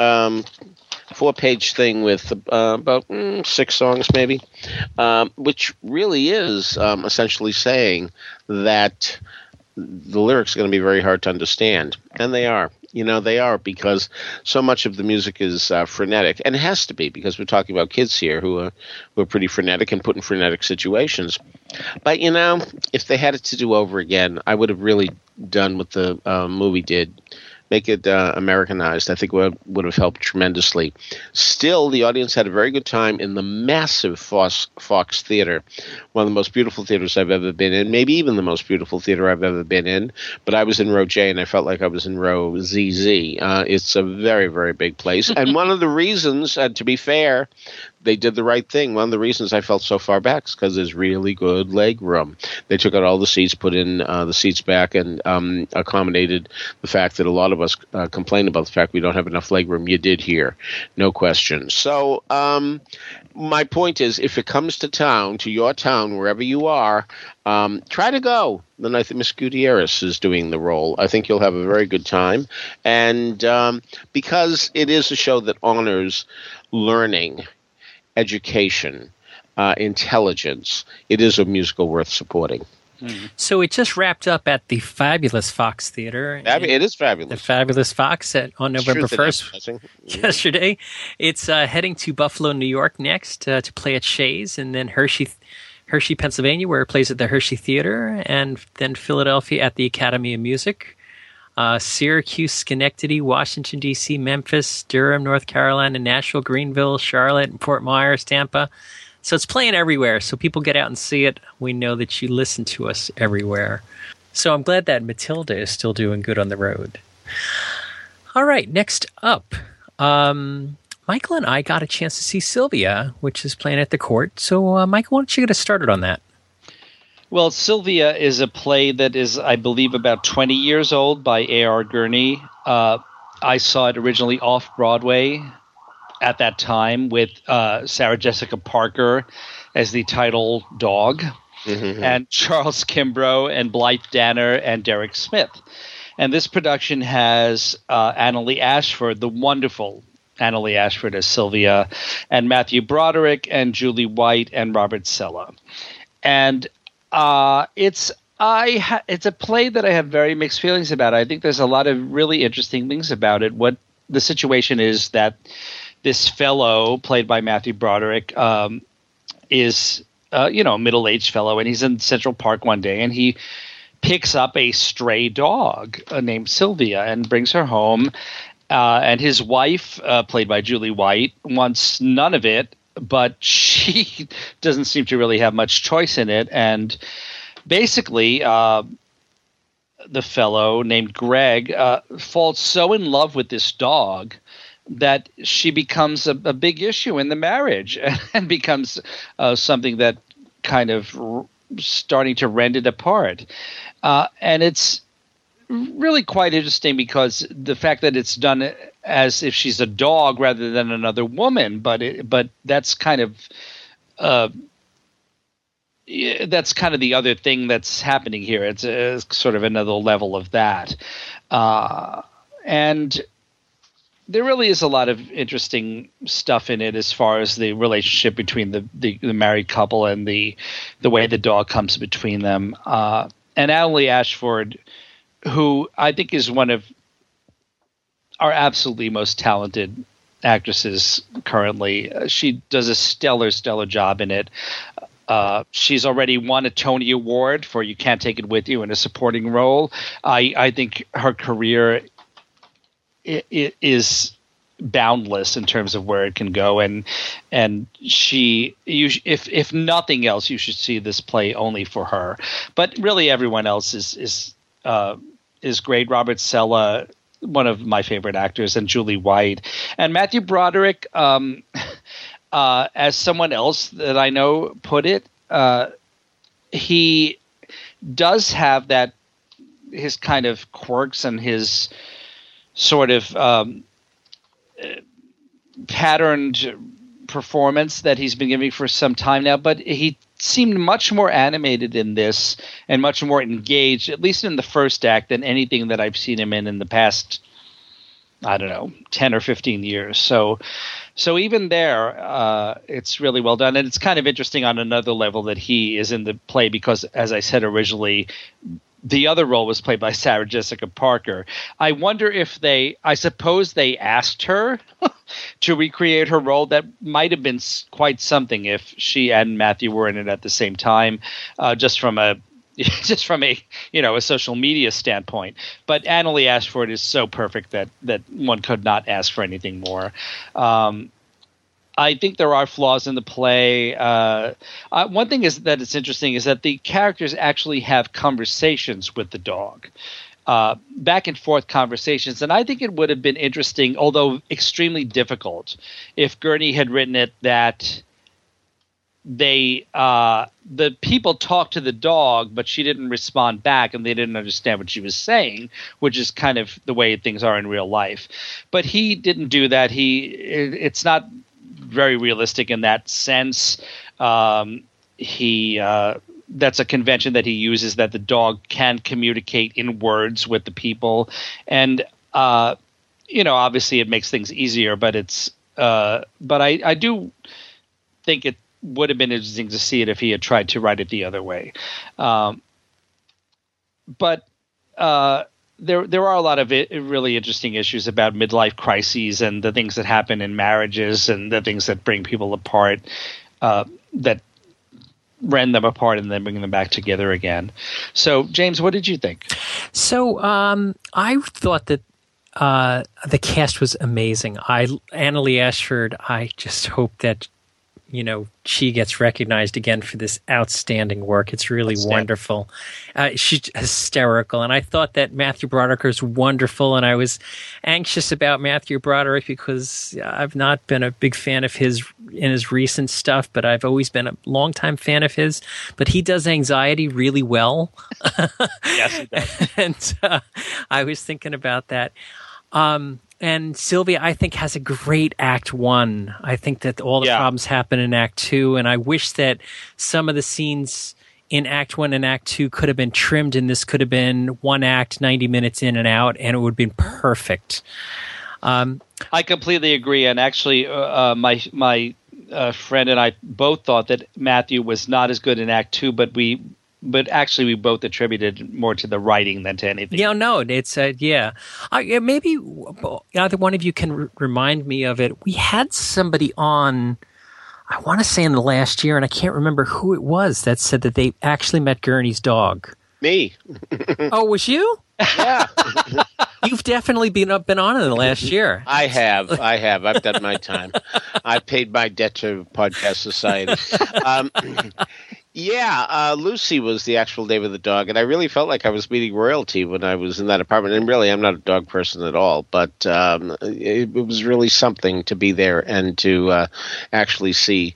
4-page thing with about 6 songs maybe, which really is essentially saying that the lyrics are going to be very hard to understand. And they are. They are, because so much of the music is frenetic. And it has to be, because we're talking about kids here who are pretty frenetic and put in frenetic situations. But, if they had it to do over again, I would have really done what the movie did. Make it Americanized. I think would have helped tremendously. Still, the audience had a very good time in the massive Fox Theater, one of the most beautiful theaters I've ever been in, maybe even the most beautiful theater I've ever been in. But I was in row J, and I felt like I was in row ZZ. It's a very, very big place. And one of the reasons, to be fair, they did the right thing. One of the reasons I felt so far back is because there's really good leg room. They took out all the seats, put in the seats back, and accommodated the fact that a lot of us complain about the fact we don't have enough leg room. You did here, no question. So my point is, if it comes to your town, wherever you are, try to go the night that Miss Gutierrez is doing the role. I think you'll have a very good time. And because it is a show that honors learning, education, intelligence, it is a musical worth supporting. So it just wrapped up at the fabulous Fox Theater. It is fabulous. The fabulous Fox on November 1st, yesterday. It's heading to Buffalo, New York next to play at Shays, and then Hershey, Pennsylvania, where it plays at the Hershey Theater, and then Philadelphia at the Academy of Music. Syracuse, Schenectady, Washington, D.C., Memphis, Durham, North Carolina, Nashville, Greenville, Charlotte, and Fort Myers, Tampa. So it's playing everywhere. So people get out and see it. We know that you listen to us everywhere. So I'm glad that Matilda is still doing good on the road. All right, next up, Michael and I got a chance to see Sylvia, which is playing at the Court. So, Michael, why don't you get us started on that? Well, Sylvia is a play that is, I believe, about 20 years old by A.R. Gurney. I saw it originally off-Broadway at that time with Sarah Jessica Parker as the title dog, and Charles Kimbrough and Blythe Danner and Derek Smith. And this production has Annalee Ashford, the wonderful Annalee Ashford as Sylvia, and Matthew Broderick and Julie White and Robert Sella. And it's It's a play that I have very mixed feelings about. I think there's a lot of really interesting things about it. What the situation is that this fellow, played by Matthew Broderick, is a middle-aged fellow, and he's in Central Park one day, and he picks up a stray dog named Sylvia and brings her home. And his wife, played by Julie White, wants none of it, but she doesn't seem to really have much choice in it. And basically, the fellow named Greg falls so in love with this dog that she becomes a big issue in the marriage and becomes something that kind of starting to rend it apart. And it's really quite interesting because the fact that it's done as if she's a dog rather than another woman, but that's kind of the other thing that's happening here. It's sort of another level of that, and there really is a lot of interesting stuff in it as far as the relationship between the married couple and the way the dog comes between them. And Natalie Ashford, who I think is one of our absolutely most talented actresses currently. She does a stellar job in it. She's already won a Tony Award for You Can't Take It With You in a supporting role. I think her career is boundless in terms of where it can go, and if nothing else, you should see this play only for her. But really, everyone else is great. Robert Sella, one of my favorite actors, and Julie White, and Matthew Broderick. As someone else that I know put it, he does have that his kind of quirks and his sort of patterned performance that he's been giving for some time now, but he seemed much more animated in this and much more engaged, at least in the first act, than anything that I've seen him in the past, I don't know, 10 or 15 years. So even there, it's really well done. And it's kind of interesting on another level that he is in the play because, as I said originally, the other role was played by Sarah Jessica Parker. I wonder if I suppose they asked her to recreate her role. That might have been quite something if she and Matthew were in it at the same time, just from a a social media standpoint. But Annalee Ashford is so perfect that one could not ask for anything more. I think there are flaws in the play. One thing is that it's interesting is that the characters actually have conversations with the dog, back and forth conversations. And I think it would have been interesting, although extremely difficult, if Gurney had written it that the people talked to the dog, but she didn't respond back and they didn't understand what she was saying, which is kind of the way things are in real life. But he didn't do that. It's not very realistic in that sense. That's a convention that he uses, that the dog can communicate in words with the people. And, obviously it makes things easier, but I do think it would have been interesting to see it if he had tried to write it the other way. There are a lot of really interesting issues about midlife crises and the things that happen in marriages and the things that bring people apart, that rend them apart and then bring them back together again. So, James, what did you think? So, I thought that the cast was amazing. Annalee Ashford, I just hope that she gets recognized again for this outstanding work. It's really wonderful. She's hysterical. And I thought that Matthew Broderick was wonderful. And I was anxious about Matthew Broderick because I've not been a big fan of his in his recent stuff, but I've always been a longtime fan of his. But he does Anxiety really well. Yes, he does. And I was thinking about that. And Sylvia, I think, has a great Act 1. I think that all the problems happen in Act 2, and I wish that some of the scenes in Act 1 and Act 2 could have been trimmed, and this could have been one act, 90 minutes in and out, and it would have been perfect. I completely agree, and actually my friend and I both thought that Matthew was not as good in Act 2, but we but actually we both attributed more to the writing than to anything. Yeah, no, it's yeah. Maybe either one of you can remind me of it. We had somebody on, I want to say in the last year, and I can't remember who it was, that said that they actually met Gurney's dog. Me. Oh, was you? Yeah. You've definitely been on in the last year. I have. I've done my time. I paid my debt to Podcast Society. Lucy was the actual name of the dog, and I really felt like I was meeting royalty when I was in that apartment. And really, I'm not a dog person at all, but it was really something to be there and to actually see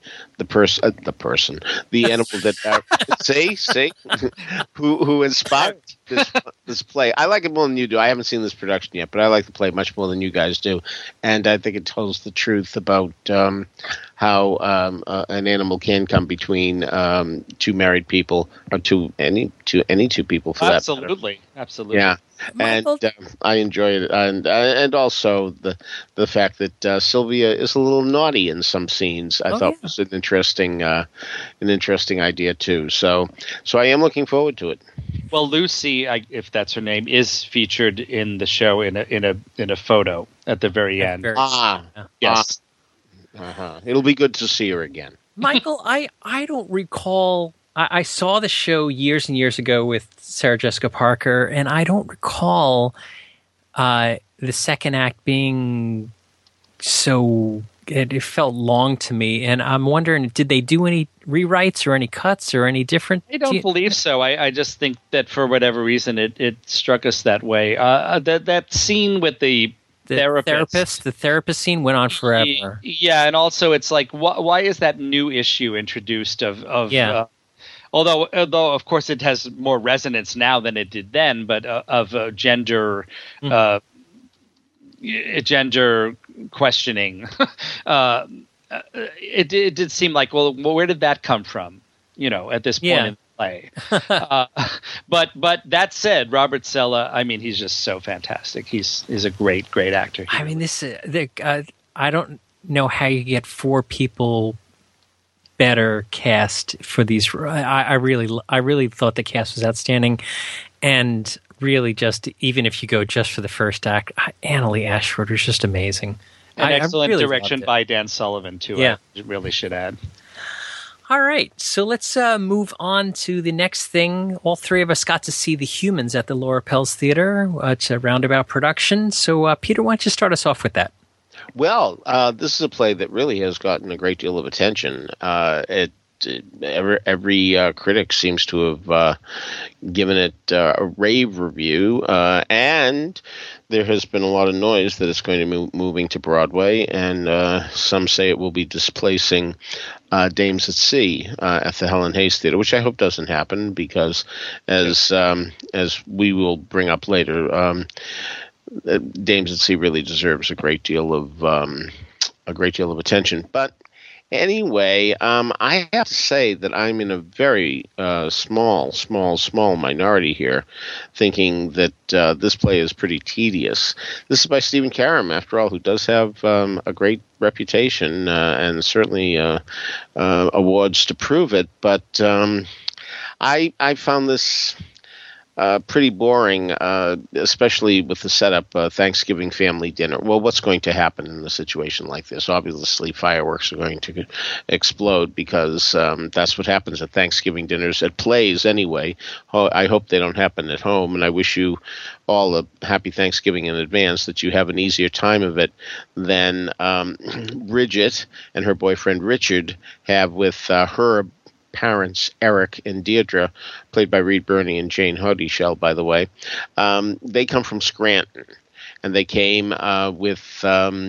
the animal that who inspired this play. I like it more than you do. I haven't seen this production yet, but I like the play much more than you guys do, and I think it tells the truth about how an animal can come between two married people, or any two people for that matter. Absolutely. Yeah. And I enjoy it, and also the fact that Sylvia is a little naughty in some scenes. I thought was an interesting idea too. So I am looking forward to it. Well, Lucy, if that's her name, is featured in the show in a photo at the very end. Yes. It'll be good to see her again. Michael, I don't recall. I saw the show years and years ago with Sarah Jessica Parker, and I don't recall the second act being so. It felt long to me, and I'm wondering, did they do any rewrites or any cuts or any different? I don't believe so. I just think that for whatever reason, it struck us that way. That scene with the therapist scene went on forever. Yeah, and also it's like, why is that new issue introduced of although of course it has more resonance now than it did then, but of gender questioning, it did seem like, well, where did that come from? At this point in the play. But that said, Robert Sella, I mean, he's just so fantastic. He's a great actor. I mean, I don't know how you get four people better cast for these. I really thought the cast was outstanding, and really just, even if you go just for the first act, Annalee Ashford was just amazing. And excellent really direction by Dan Sullivan too. Yeah, I really should add. All right, so let's move on to the next thing. All three of us got to see The Humans at the Laura Pels Theater. It's a roundabout production. So, Peter, why don't you start us off with that? Well, this is a play that really has gotten a great deal of attention. Every critic seems to have given it a rave review, and there has been a lot of noise that it's going to be moving to Broadway, and some say it will be displacing Dames at Sea at the Helen Hayes Theater, which I hope doesn't happen, because as we will bring up later, Dames at Sea really deserves a great deal of attention. But anyway, I have to say that I'm in a very small minority here, thinking that this play is pretty tedious. This is by Stephen Karam, after all, who does have a great reputation and certainly awards to prove it. But I found this pretty boring, especially with the setup, Thanksgiving family dinner. Well, what's going to happen in a situation like this? Obviously, fireworks are going to explode, because that's what happens at Thanksgiving dinners, at plays anyway. I hope they don't happen at home, and I wish you all a happy Thanksgiving in advance, that you have an easier time of it than Bridget and her boyfriend Richard have with her parents, Eric and Deirdre, played by Reed Birney and Jane Hodyshell, by the way. They come from Scranton, and they came with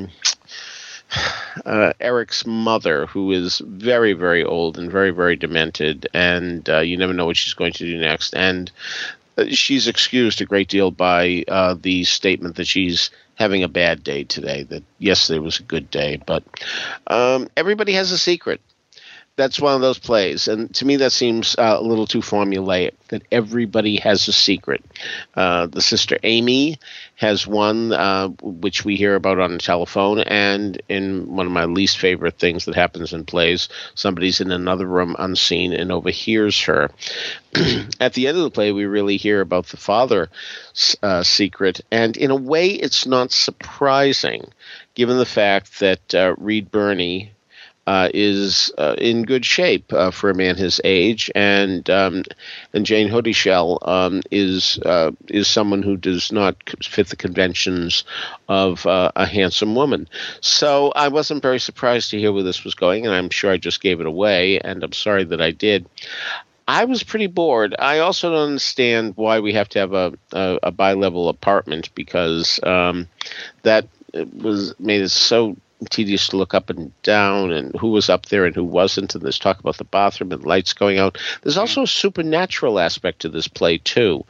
Eric's mother, who is very, very old and very, very demented, and you never know what she's going to do next. And she's excused a great deal by the statement that she's having a bad day today, that yesterday was a good day. But everybody has a secret. That's one of those plays, and to me that seems a little too formulaic, that everybody has a secret. The Sister Amy has one, which we hear about on the telephone, and in one of my least favorite things that happens in plays, somebody's in another room unseen and overhears her. At the end of the play, we really hear about the father's secret, and in a way it's not surprising, given the fact that Reed Birney is in good shape for a man his age, and Jane Hoodishell is someone who does not fit the conventions of a handsome woman. So I wasn't very surprised to hear where this was going, and I'm sure I just gave it away, and I'm sorry that I did. I was pretty bored. I also don't understand why we have to have a bi-level apartment, because that made it so tedious to look up and down and who was up there and who wasn't, and there's talk about the bathroom and lights going out. There's also a supernatural aspect to this play too,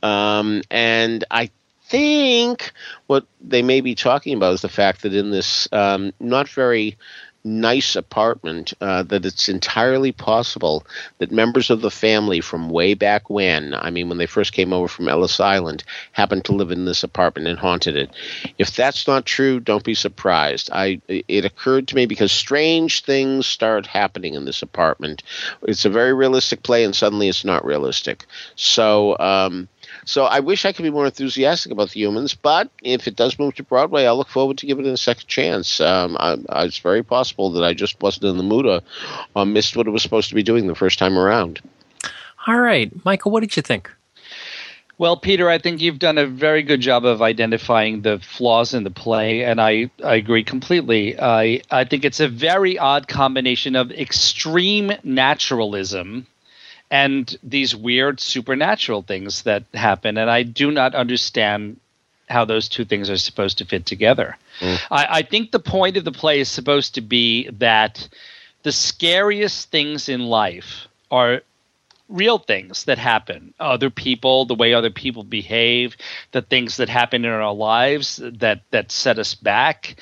and I think what they may be talking about is the fact that in this not very nice apartment, that it's entirely possible that members of the family from way back when they first came over from Ellis Island, happened to live in this apartment and haunted it. If that's not true, don't be surprised. It occurred to me because strange things start happening in this apartment. It's a very realistic play, and suddenly it's not realistic. So I wish I could be more enthusiastic about The Humans, but if it does move to Broadway, I'll look forward to giving it a second chance. It's very possible that I just wasn't in the mood or missed what it was supposed to be doing the first time around. All right. Michael, what did you think? Well, Peter, I think you've done a very good job of identifying the flaws in the play, and I agree completely. I think it's a very odd combination of extreme naturalism and these weird supernatural things that happen, and I do not understand how those two things are supposed to fit together. I think the point of the play is supposed to be that the scariest things in life are real things that happen. Other people, the way other people behave, the things that happen in our lives that set us back.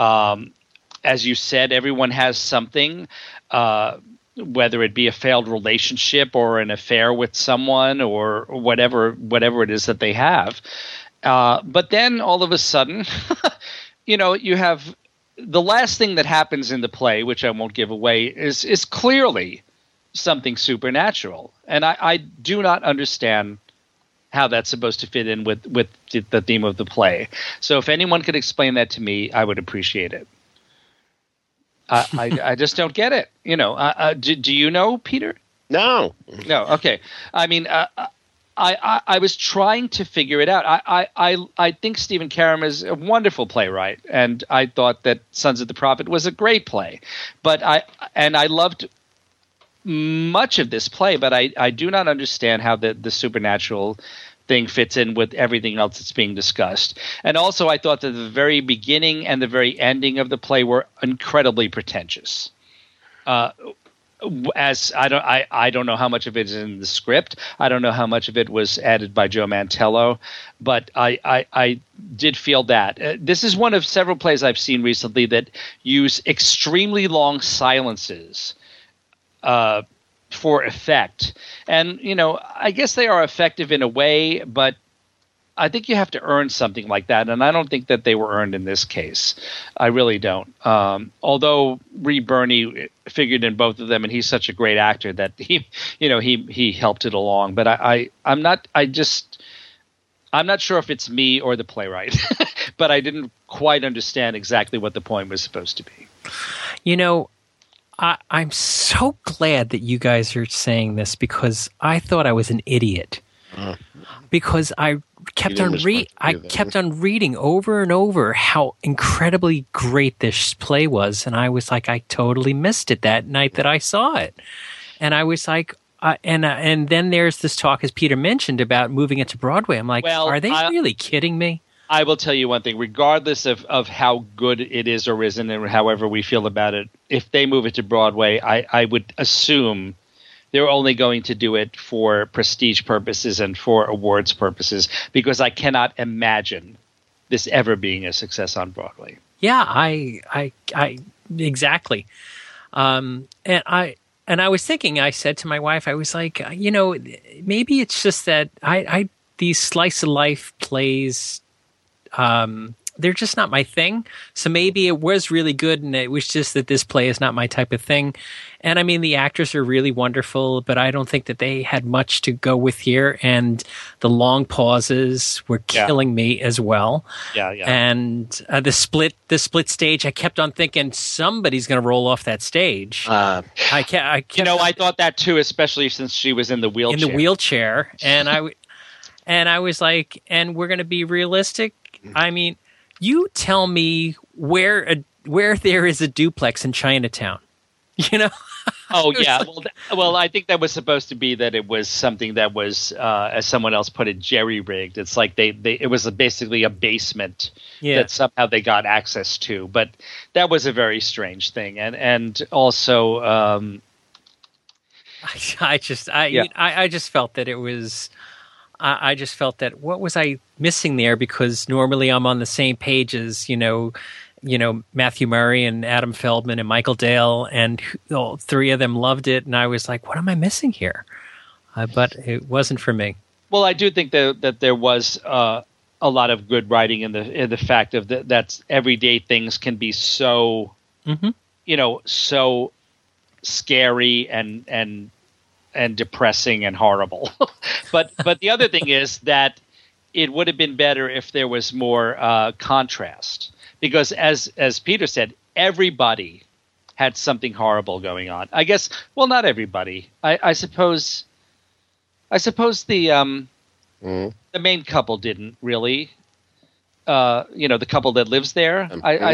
As you said, everyone has something, whether it be a failed relationship or an affair with someone or whatever it is that they have. But then all of a sudden, you have the last thing that happens in the play, which I won't give away, is clearly something supernatural. And I do not understand how that's supposed to fit in with the theme of the play. So if anyone could explain that to me, I would appreciate it. I just don't get it. Do you know, Peter? No. Okay. I was trying to figure it out. I think Stephen Karam is a wonderful playwright, and I thought that Sons of the Prophet was a great play. But I loved much of this play, but I do not understand how the supernatural thing fits in with everything else that's being discussed. And also, I thought that the very beginning and the very ending of the play were incredibly pretentious. As I don't know how much of it is in the script. I don't know how much of it was added by Joe Mantello, but I did feel that. This is one of several plays I've seen recently that use extremely long silences for effect. And, I guess they are effective in a way, but I think you have to earn something like that, and I don't think that they were earned in this case. I really don't. Although Reed Birney figured in both of them, and he's such a great actor that he helped it along. But I'm not sure if it's me or the playwright, but I didn't quite understand exactly what the point was supposed to be. I'm so glad that you guys are saying this, because I thought I was an idiot. Because I kept on reading over and over how incredibly great this play was, and I was like, I totally missed it that night that I saw it, and I was like, and then there's this talk, as Peter mentioned, about moving it to Broadway. I'm like, are they really kidding me? I will tell you one thing, regardless of how good it is or isn't, and however we feel about it, if they move it to Broadway, I would assume they're only going to do it for prestige purposes and for awards purposes, because I cannot imagine this ever being a success on Broadway. Yeah, I exactly. And I was thinking, I said to my wife, I was like, maybe it's just that I these slice of life plays, they're just not my thing. So maybe it was really good, and it was just that this play is not my type of thing. And I mean, the actors are really wonderful, but I don't think that they had much to go with here. And the long pauses were killing me as well. Yeah. And the split stage, I kept on thinking somebody's going to roll off that stage. I thought that too, especially since she was in the wheelchair. And I was like, and we're going to be realistic. I mean, you tell me where there is a duplex in Chinatown, Oh yeah. Well, I think that was supposed to be that it was something that was, as someone else put it, jerry-rigged. It's like it was basically a basement that somehow they got access to. But that was a very strange thing, and also, I just felt that it was. I just felt that what was I missing there? Because normally I'm on the same page as Matthew Murray and Adam Feldman and Michael Dale, and all three of them loved it, and I was like, what am I missing here? But it wasn't for me. Well, I do think that there was a lot of good writing in the fact of that everyday things can be so so scary and depressing and horrible. but the other thing is that it would have been better if there was more contrast, because as Peter said, everybody had something horrible going on. I guess, well, not everybody. I suppose the main couple didn't really. The couple that lives there.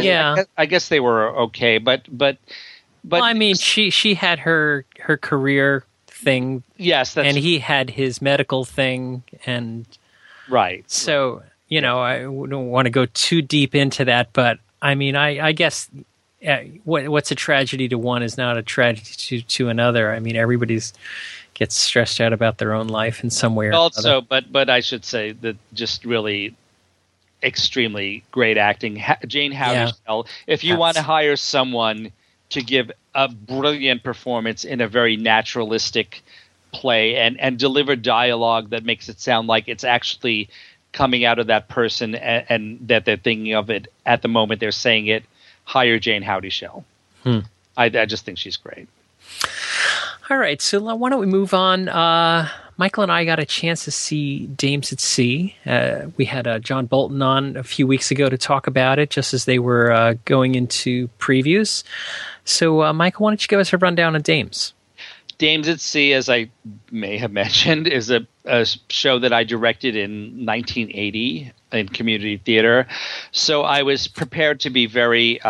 I guess they were okay, but well, I mean, she had her career thing. Yes, and he had his medical thing, and right. So I don't want to go too deep into that, but I mean, I guess what's a tragedy to one is not a tragedy to another. I mean, everybody's gets stressed out about their own life in some way or also, another. But I should say that just really extremely great acting. Jane Howdishell. If you want to hire someone to give a brilliant performance in a very naturalistic play and deliver dialogue that makes it sound like it's actually coming out of that person and that they're thinking of it at the moment they're saying it, hire Jane Howdishell. I just think she's great. All right, so why don't we move on? Michael and I got a chance to see Dames at Sea. We had John Bolton on a few weeks ago to talk about it, just as they were going into previews. So, Michael, why don't you give us a rundown of Dames? Dames at Sea, as I may have mentioned, is a show that I directed in 1980 in community theater. So I was prepared to be very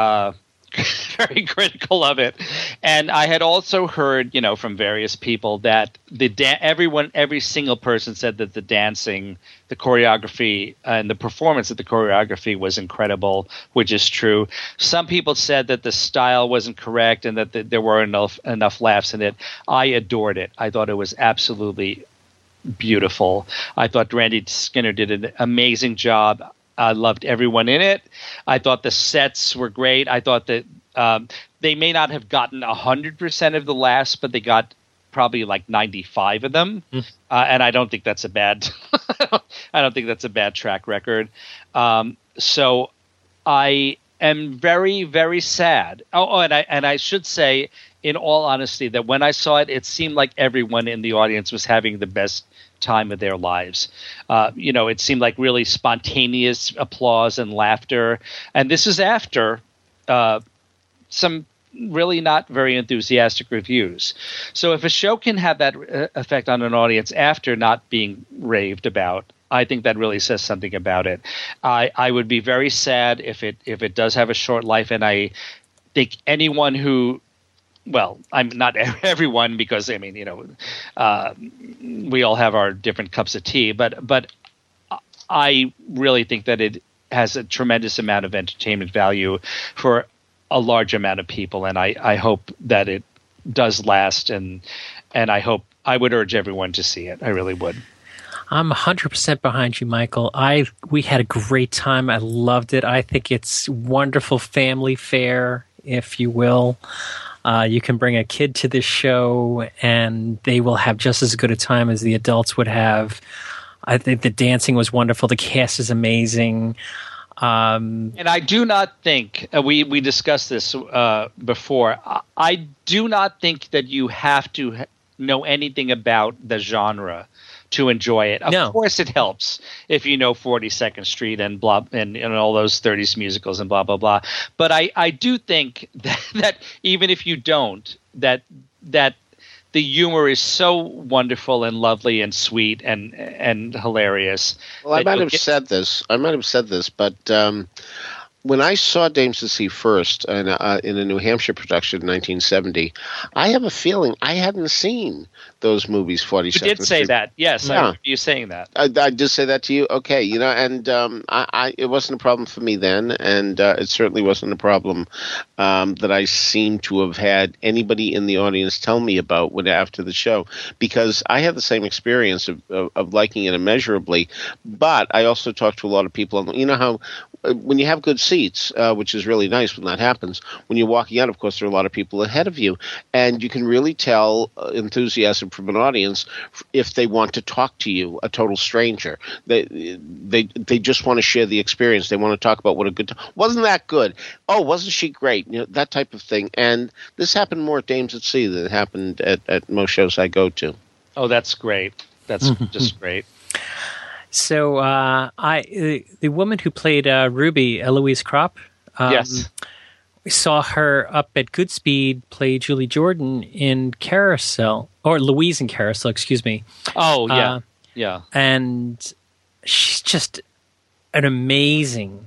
very critical of it. And I had also heard, from various people that every single person said that the dancing, the choreography, and the performance of the choreography was incredible, which is true. Some people said that the style wasn't correct and that there were enough laughs in it. I adored it. I thought it was absolutely beautiful. I thought Randy Skinner did an amazing job. I loved everyone in it. I thought the sets were great. I thought that they may not have gotten 100% of the laughs, but they got probably like 95 of them. And I don't think that's a bad. I don't think that's a bad track record. So I am very, very sad. And I should say, in all honesty, that when I saw it, it seemed like everyone in the audience was having the best time of their lives. It seemed like really spontaneous applause and laughter. And this is after some really not very enthusiastic reviews. So if a show can have that effect on an audience after not being raved about, I think that really says something about it. I would be very sad if it does have a short life, and I think anyone who I'm not everyone, because we all have our different cups of tea, but I really think that it has a tremendous amount of entertainment value for a large amount of people, and I hope that it does last, and I would urge everyone to see it. I really would. I'm 100% behind you, Michael. We had a great time. I loved it. I think it's wonderful family fare, if you will. You can bring a kid to this show, and they will have just as good a time as the adults would have. I think the dancing was wonderful. The cast is amazing. And I do not think we discussed this before. I do not think that you have to know anything about the genre to enjoy it. Of course, it helps if you know 42nd Street and blah and all those 30s musicals and blah blah blah. But I do think that even if you don't, that the humor is so wonderful and lovely and sweet and hilarious. Well, I might have said this, but when I saw Dames at Sea first in a New Hampshire production in 1970, I have a feeling I hadn't seen those movies. 42nd You did say that, yes. Yeah. I remember you saying that. I did say that to you. Okay, and it wasn't a problem for me then, and it certainly wasn't a problem that I seem to have had anybody in the audience tell me about after the show, because I had the same experience of liking it immeasurably. But I also talked to a lot of people. You know how when you have good seats, which is really nice when that happens, when you're walking out, of course, there are a lot of people ahead of you, and you can really tell enthusiasm from an audience if they want to talk to you, a total stranger. They just want to share the experience. They want to talk about what a good wasn't that good? Oh, wasn't she great? That type of thing. And this happened more at Dames at Sea than it happened at most shows I go to. Oh, that's great. That's just great. So the woman who played Ruby, Eloise Kropp, yes. We saw her up at Goodspeed play Julie Jordan in Carousel, or Louise in Carousel, excuse me. Oh, yeah. Yeah. And she's just an amazing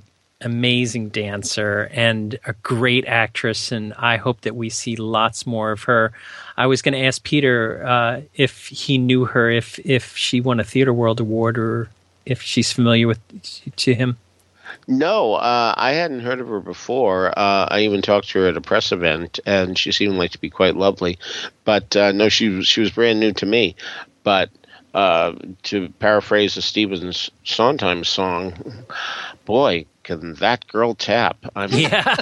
dancer and a great actress, and I hope that we see lots more of her. I was going to ask Peter if he knew her, if she won a Theatre World Award, or if she's familiar to him. No, I hadn't heard of her before. I even talked to her at a press event, and she seemed like to be quite lovely. But no, she was brand new to me. But to paraphrase a Stephen Sondheim song, boy, can that girl tap? Yeah.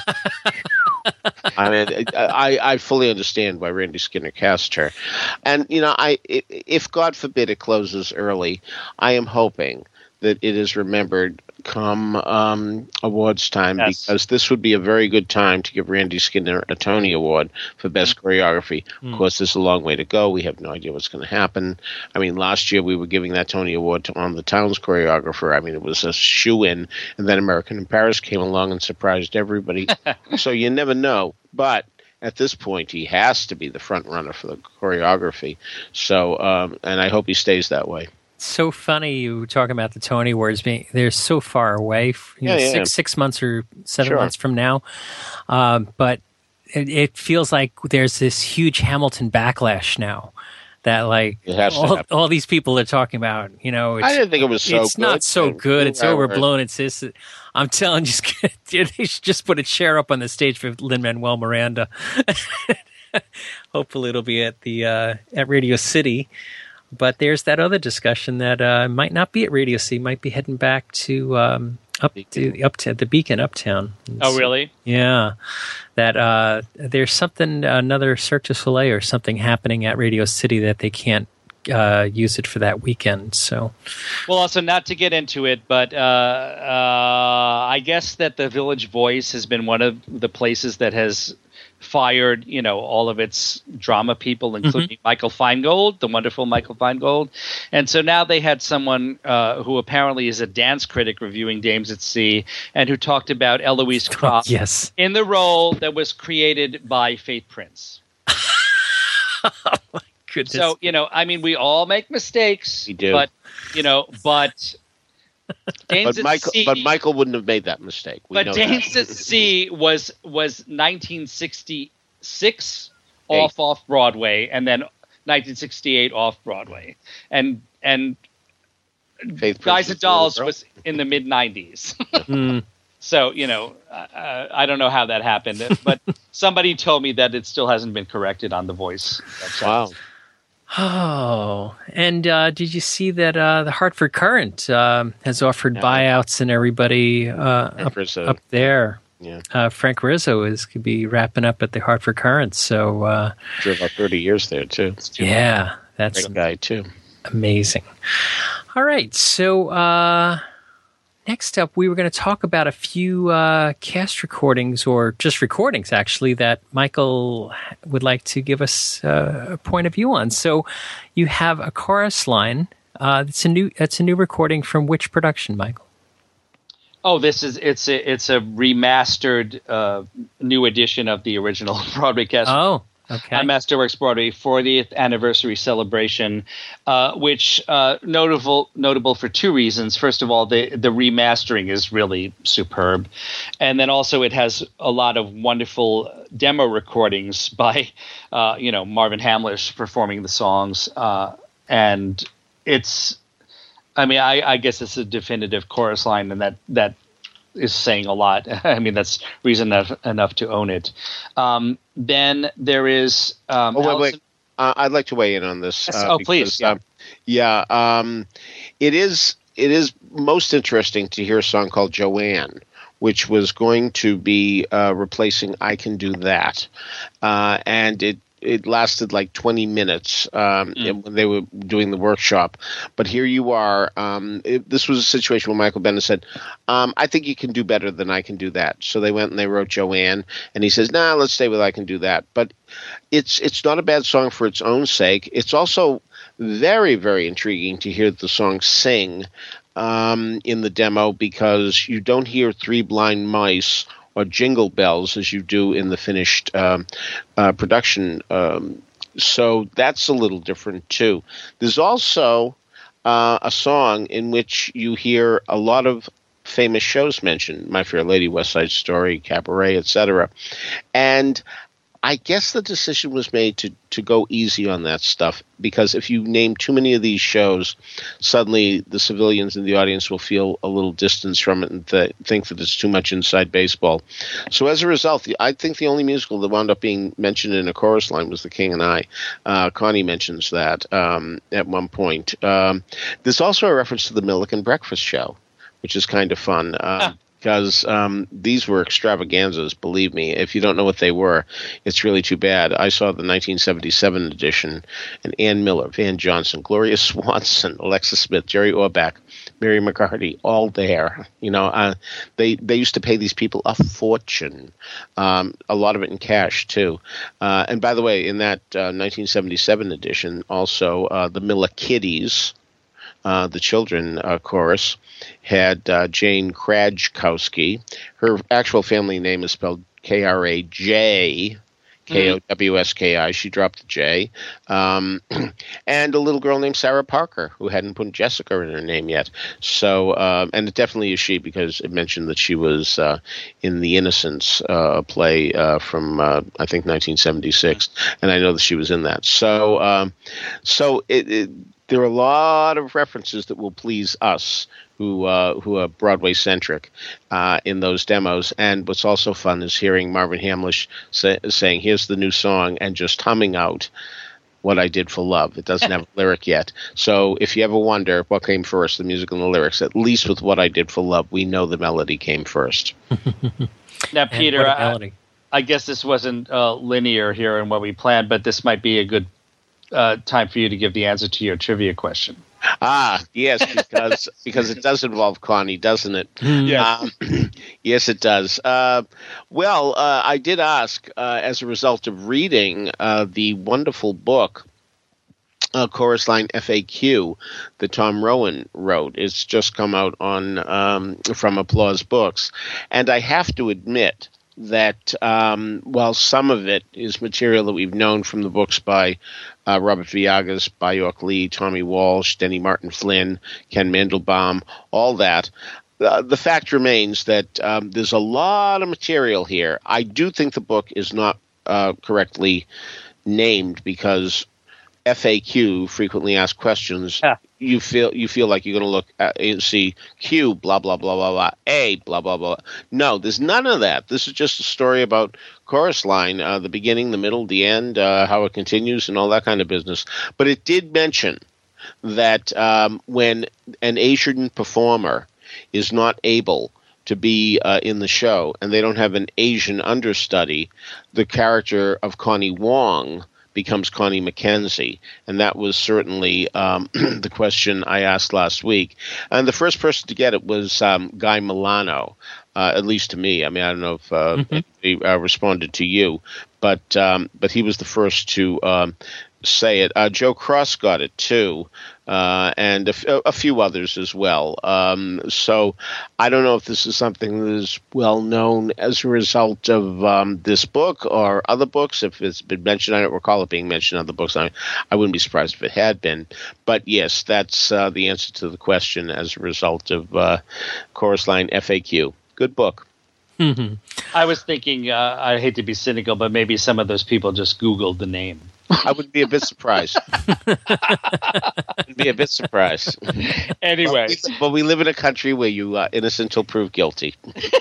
I mean, I fully understand why Randy Skinner cast her. And, if God forbid it closes early, I am hoping that it is remembered come awards time, yes, because this would be a very good time to give Randy Skinner a Tony Award for Best Choreography. Of course, there's a long way to go. We have no idea what's going to happen. I mean, last year we were giving that Tony Award to On the Town's choreographer. I mean, it was a shoo-in, and then American in Paris came along and surprised everybody. So you never know. But at this point, he has to be the front runner for the choreography. So, and I hope he stays that way. So funny you were talking about the Tony Awards being they're so far away, six months or 7 months from now. But it feels like there's this huge Hamilton backlash now that all these people are talking about. I didn't think it was so good. It's not so good. It's overblown. It's this. I'm telling you, they should just put a chair up on the stage for Lin-Manuel Miranda. Hopefully, it'll be at the at Radio City. But there's that other discussion that might not be at Radio City, might be heading back to up to the Beacon Uptown. Oh, really? Yeah, that there's something, another Cirque du Soleil or something happening at Radio City that they can't use it for that weekend. So, well, also not to get into it, but I guess that the Village Voice has been one of the places that has fired, all of its drama people, including Michael Feingold, the wonderful Michael Feingold. And so now they had someone who apparently is a dance critic reviewing Dames at Sea, and who talked about Eloise Kropp in the role that was created by Faith Prince. Oh, my goodness. So, we all make mistakes. We do. But Michael wouldn't have made that mistake. Dames at Sea was 1966 off Broadway, and then 1968 off Broadway, and Guys and Dolls was in the mid 90s. So I don't know how that happened, but somebody told me that it still hasn't been corrected on The Voice. Wow. Oh, and did you see that the Hartford Courant has offered buyouts and everybody up there? Frank Rizzo could be wrapping up at the Hartford Courant. So for about 30 years there too. Yeah, that's great guy too. Amazing. All right, so next up, we were going to talk about a few cast recordings, or just recordings, actually, that Michael would like to give us a point of view on. So, you have a chorus line. It's a new recording from which production, Michael? Oh, it's a remastered new edition of the original Broadway cast. Oh, okay. Masterworks Broadway 40th anniversary celebration, which notable for two reasons. First of all, the remastering is really superb, and then also it has a lot of wonderful demo recordings by Marvin Hamlisch performing the songs, and it's. I mean, I guess it's a definitive chorus line, and that is saying a lot. I mean, that's reason enough to own it. Then there is. Wait. I'd like to weigh in on this. Yes. Please. It is most interesting to hear a song called Joanne, which was going to be replacing "I Can Do That," and it lasted like 20 minutes when they were doing the workshop. But here you are. This was a situation where Michael Bennett said, I think you can do better than I Can Do That. So they went and they wrote Joanne. And he says, let's stay with I Can Do That. But it's not a bad song for its own sake. It's also very, very intriguing to hear the song sing in the demo, because you don't hear Three Blind Mice or Jingle Bells as you do in the finished production. So that's a little different too. There's also a song in which you hear a lot of famous shows mentioned: My Fair Lady, West Side Story, Cabaret, etc. And I guess the decision was made to go easy on that stuff, because if you name too many of these shows, suddenly the civilians in the audience will feel a little distance from it and think that it's too much inside baseball. So as a result, I think the only musical that wound up being mentioned in a chorus line was The King and I. Connie mentions that at one point. There's also a reference to the Milliken Breakfast Show, which is kind of fun. Because these were extravaganzas, believe me. If you don't know what they were, it's really too bad. I saw the 1977 edition, and Ann Miller, Van Johnson, Gloria Swanson, Alexa Smith, Jerry Orbach, Mary McCarty, all there. They used to pay these people a fortune, a lot of it in cash too. And by the way, in that 1977 edition, also the Miller Kiddies, the children chorus, had Jane Krajkowski. Her actual family name is spelled Kraj, Kowski. She dropped the J. And a little girl named Sarah Parker, who hadn't put Jessica in her name yet. So, and it definitely is she, because it mentioned that she was in The Innocents play from, I think, 1976. And I know that she was in that. So, there are a lot of references that will please us who are Broadway centric in those demos. And what's also fun is hearing Marvin Hamlisch saying, "Here's the new song," and just humming out What I Did for Love. It doesn't have a lyric yet. So if you ever wonder what came first, the music and the lyrics, at least with What I Did for Love, we know the melody came first. Now, Peter, I guess this wasn't linear here in what we planned, but this might be a good time for you to give the answer to your trivia question. Yes, because it does involve Connie, doesn't it? Yes. Yes, it does. I did ask, as a result of reading the wonderful book, Chorus Line FAQ, that Tom Rowan wrote. It's just come out on from Applause Books. And I have to admit that while some of it is material that we've known from the books by Robert Villagas, Byork Lee, Tommy Walsh, Denny Martin Flynn, Ken Mandelbaum, all that, the fact remains that there's a lot of material here. I do think the book is not correctly named, because FAQ, frequently asked questions, you feel like you're going to look at and see Q, blah, blah, blah, blah, blah, A, blah, blah, blah. No, there's none of that. This is just a story about Chorus Line, the beginning, the middle, the end, how it continues, and all that kind of business. But it did mention that when an Asian performer is not able to be in the show, and they don't have an Asian understudy, the character of Connie Wong becomes Connie McKenzie. And that was certainly the question I asked last week. And the first person to get it was Guy Milano, at least to me. I mean, I don't know if he responded to you, but he was the first to say it. Joe Cross got it too, and a few others as well. So I don't know if this is something that is well known as a result of this book or other books. If it's been mentioned, I don't recall it being mentioned in other books. I wouldn't be surprised if it had been. But yes, that's the answer to the question as a result of Chorus Line FAQ. Good book. Mm-hmm. I was thinking, I hate to be cynical, but maybe some of those people just Googled the name. I would be a bit surprised. Anyway. But we live in a country where you innocent till proved guilty.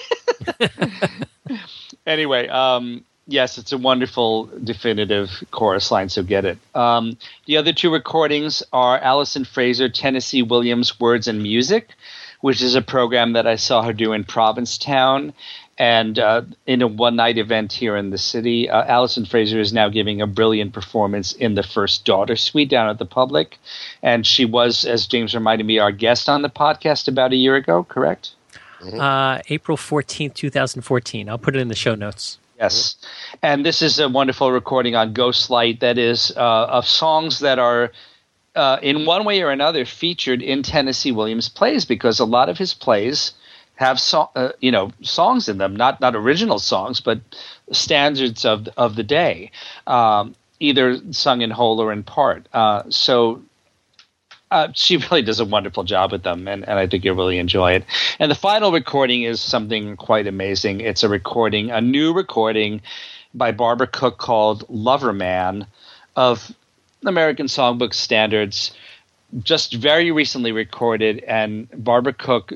Anyway, yes, it's a wonderful, definitive chorus line, so get it. The other two recordings are Allison Fraser, Tennessee Williams, Words and Music, which is a program that I saw her do in Provincetown. And in a one-night event here in the city, Allison Fraser is now giving a brilliant performance in the First Daughter Suite down at the Public. And she was, as James reminded me, our guest on the podcast about a year ago, correct? April 14th, 2014. I'll put it in the show notes. Yes. And this is a wonderful recording on Ghostlight that is of songs that are in one way or another featured in Tennessee Williams' plays, because a lot of his plays have songs in them, not original songs, but standards of the day, either sung in whole or in part. So she really does a wonderful job with them, and I think you'll really enjoy it. And the final recording is something quite amazing. It's a new recording by Barbara Cook called Lover Man of American Songbook standards, just very recently recorded, and Barbara Cook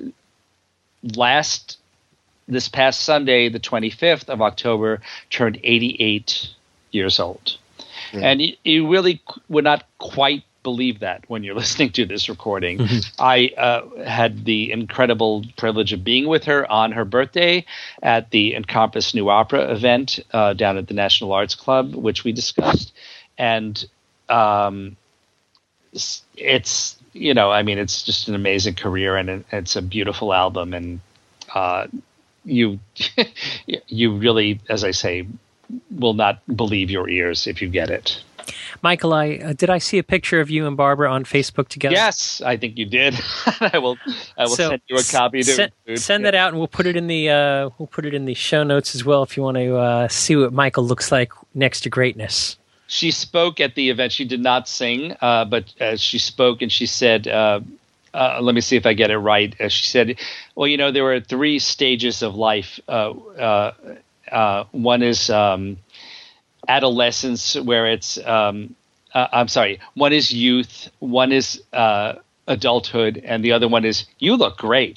this past Sunday, the 25th of October, turned 88 years old. Mm. And you really would not quite believe that when you're listening to this recording. Mm-hmm. I had the incredible privilege of being with her on her birthday at the Encompass New Opera event down at the National Arts Club, which we discussed. And it's just an amazing career, and it's a beautiful album, and you really, as I say, will not believe your ears if you get it. Michael, did I see a picture of you and Barbara on Facebook together? Yes, I think you did. I will send you a copy to send that out, and we'll put it in the show notes as well if you want to see what Michael looks like next to greatness. She spoke at the event. She did not sing, but she spoke, and she said, let me see if I get it right. She said, well, there were three stages of life. One is adolescence, where it's one is youth, one is adulthood, and the other one is you look great.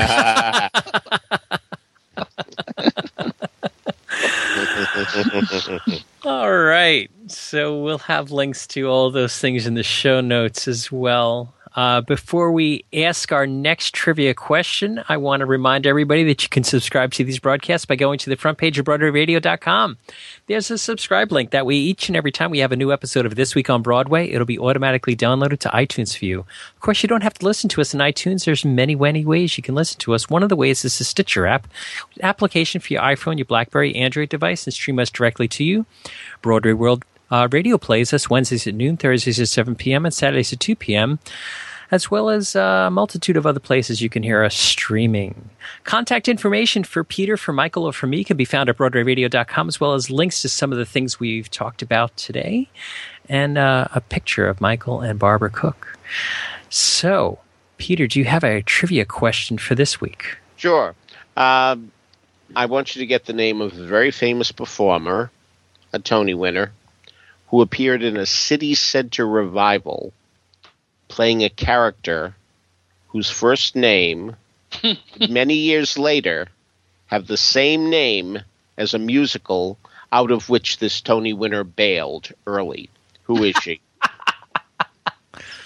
All right. So we'll have links to all those things in the show notes as well. Before we ask our next trivia question, I want to remind everybody that you can subscribe to these broadcasts by going to the front page of BroadwayRadio.com. There's a subscribe link. That way, each and every time we have a new episode of This Week on Broadway, it'll be automatically downloaded to iTunes for you. Of course, you don't have to listen to us in iTunes. There's many ways you can listen to us. One of the ways is the Stitcher app, application for your iPhone, your BlackBerry, Android device, and stream us directly to you. Broadway World Radio plays us Wednesdays at noon, Thursdays at 7 p.m., and Saturdays at 2 p.m., as well as a multitude of other places you can hear us streaming. Contact information for Peter, for Michael, or for me can be found at BroadwayRadio.com, as well as links to some of the things we've talked about today, and a picture of Michael and Barbara Cook. So, Peter, do you have a trivia question for this week? Sure. I want you to get the name of a very famous performer, a Tony winner, who appeared in a City Center revival playing a character whose first name, many years later, have the same name as a musical out of which this Tony winner bailed early. Who is she?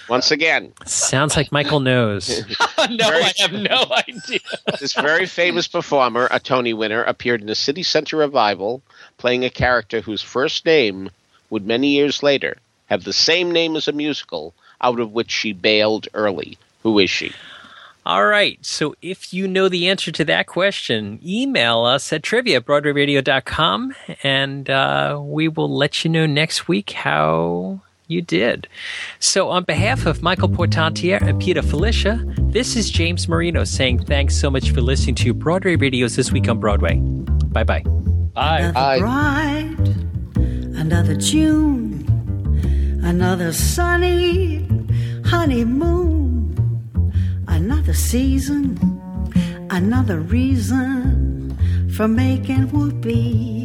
Once again. Sounds like Michael knows. No, I have no idea. This very famous performer, a Tony winner, appeared in a City Center revival, playing a character whose first name would many years later have the same name as a musical, out of which she bailed early. Who is she? All right. So if you know the answer to that question, email us at trivia@broadwayradio.com, and we will let you know next week how you did. So on behalf of Michael Portantiere and Peter Felicia, this is James Marino saying thanks so much for listening to Broadway Radio's This Week on Broadway. Bye-bye. Bye. Another bride, another June, another sunny honeymoon, another season, another reason for making whoopee.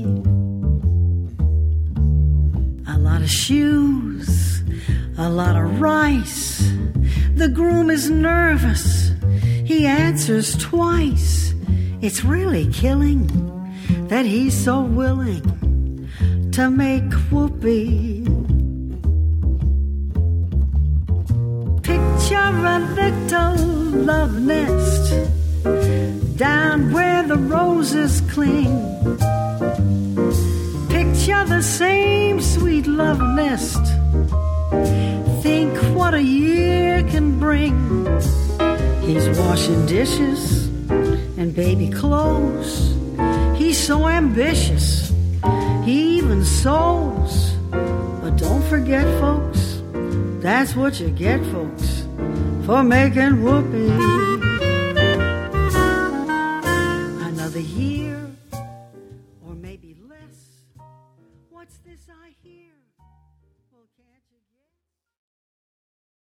A lot of shoes, a lot of rice. The groom is nervous. He answers twice. It's really killing that he's so willing to make whoopee. Picture a little love nest down where the roses cling. Picture the same sweet love nest. Think what a year can bring. He's washing dishes and baby clothes. He's so ambitious, he even sews. But don't forget, folks, that's what you get, folks, for making whoopee. Another year, or maybe less. What's this I hear?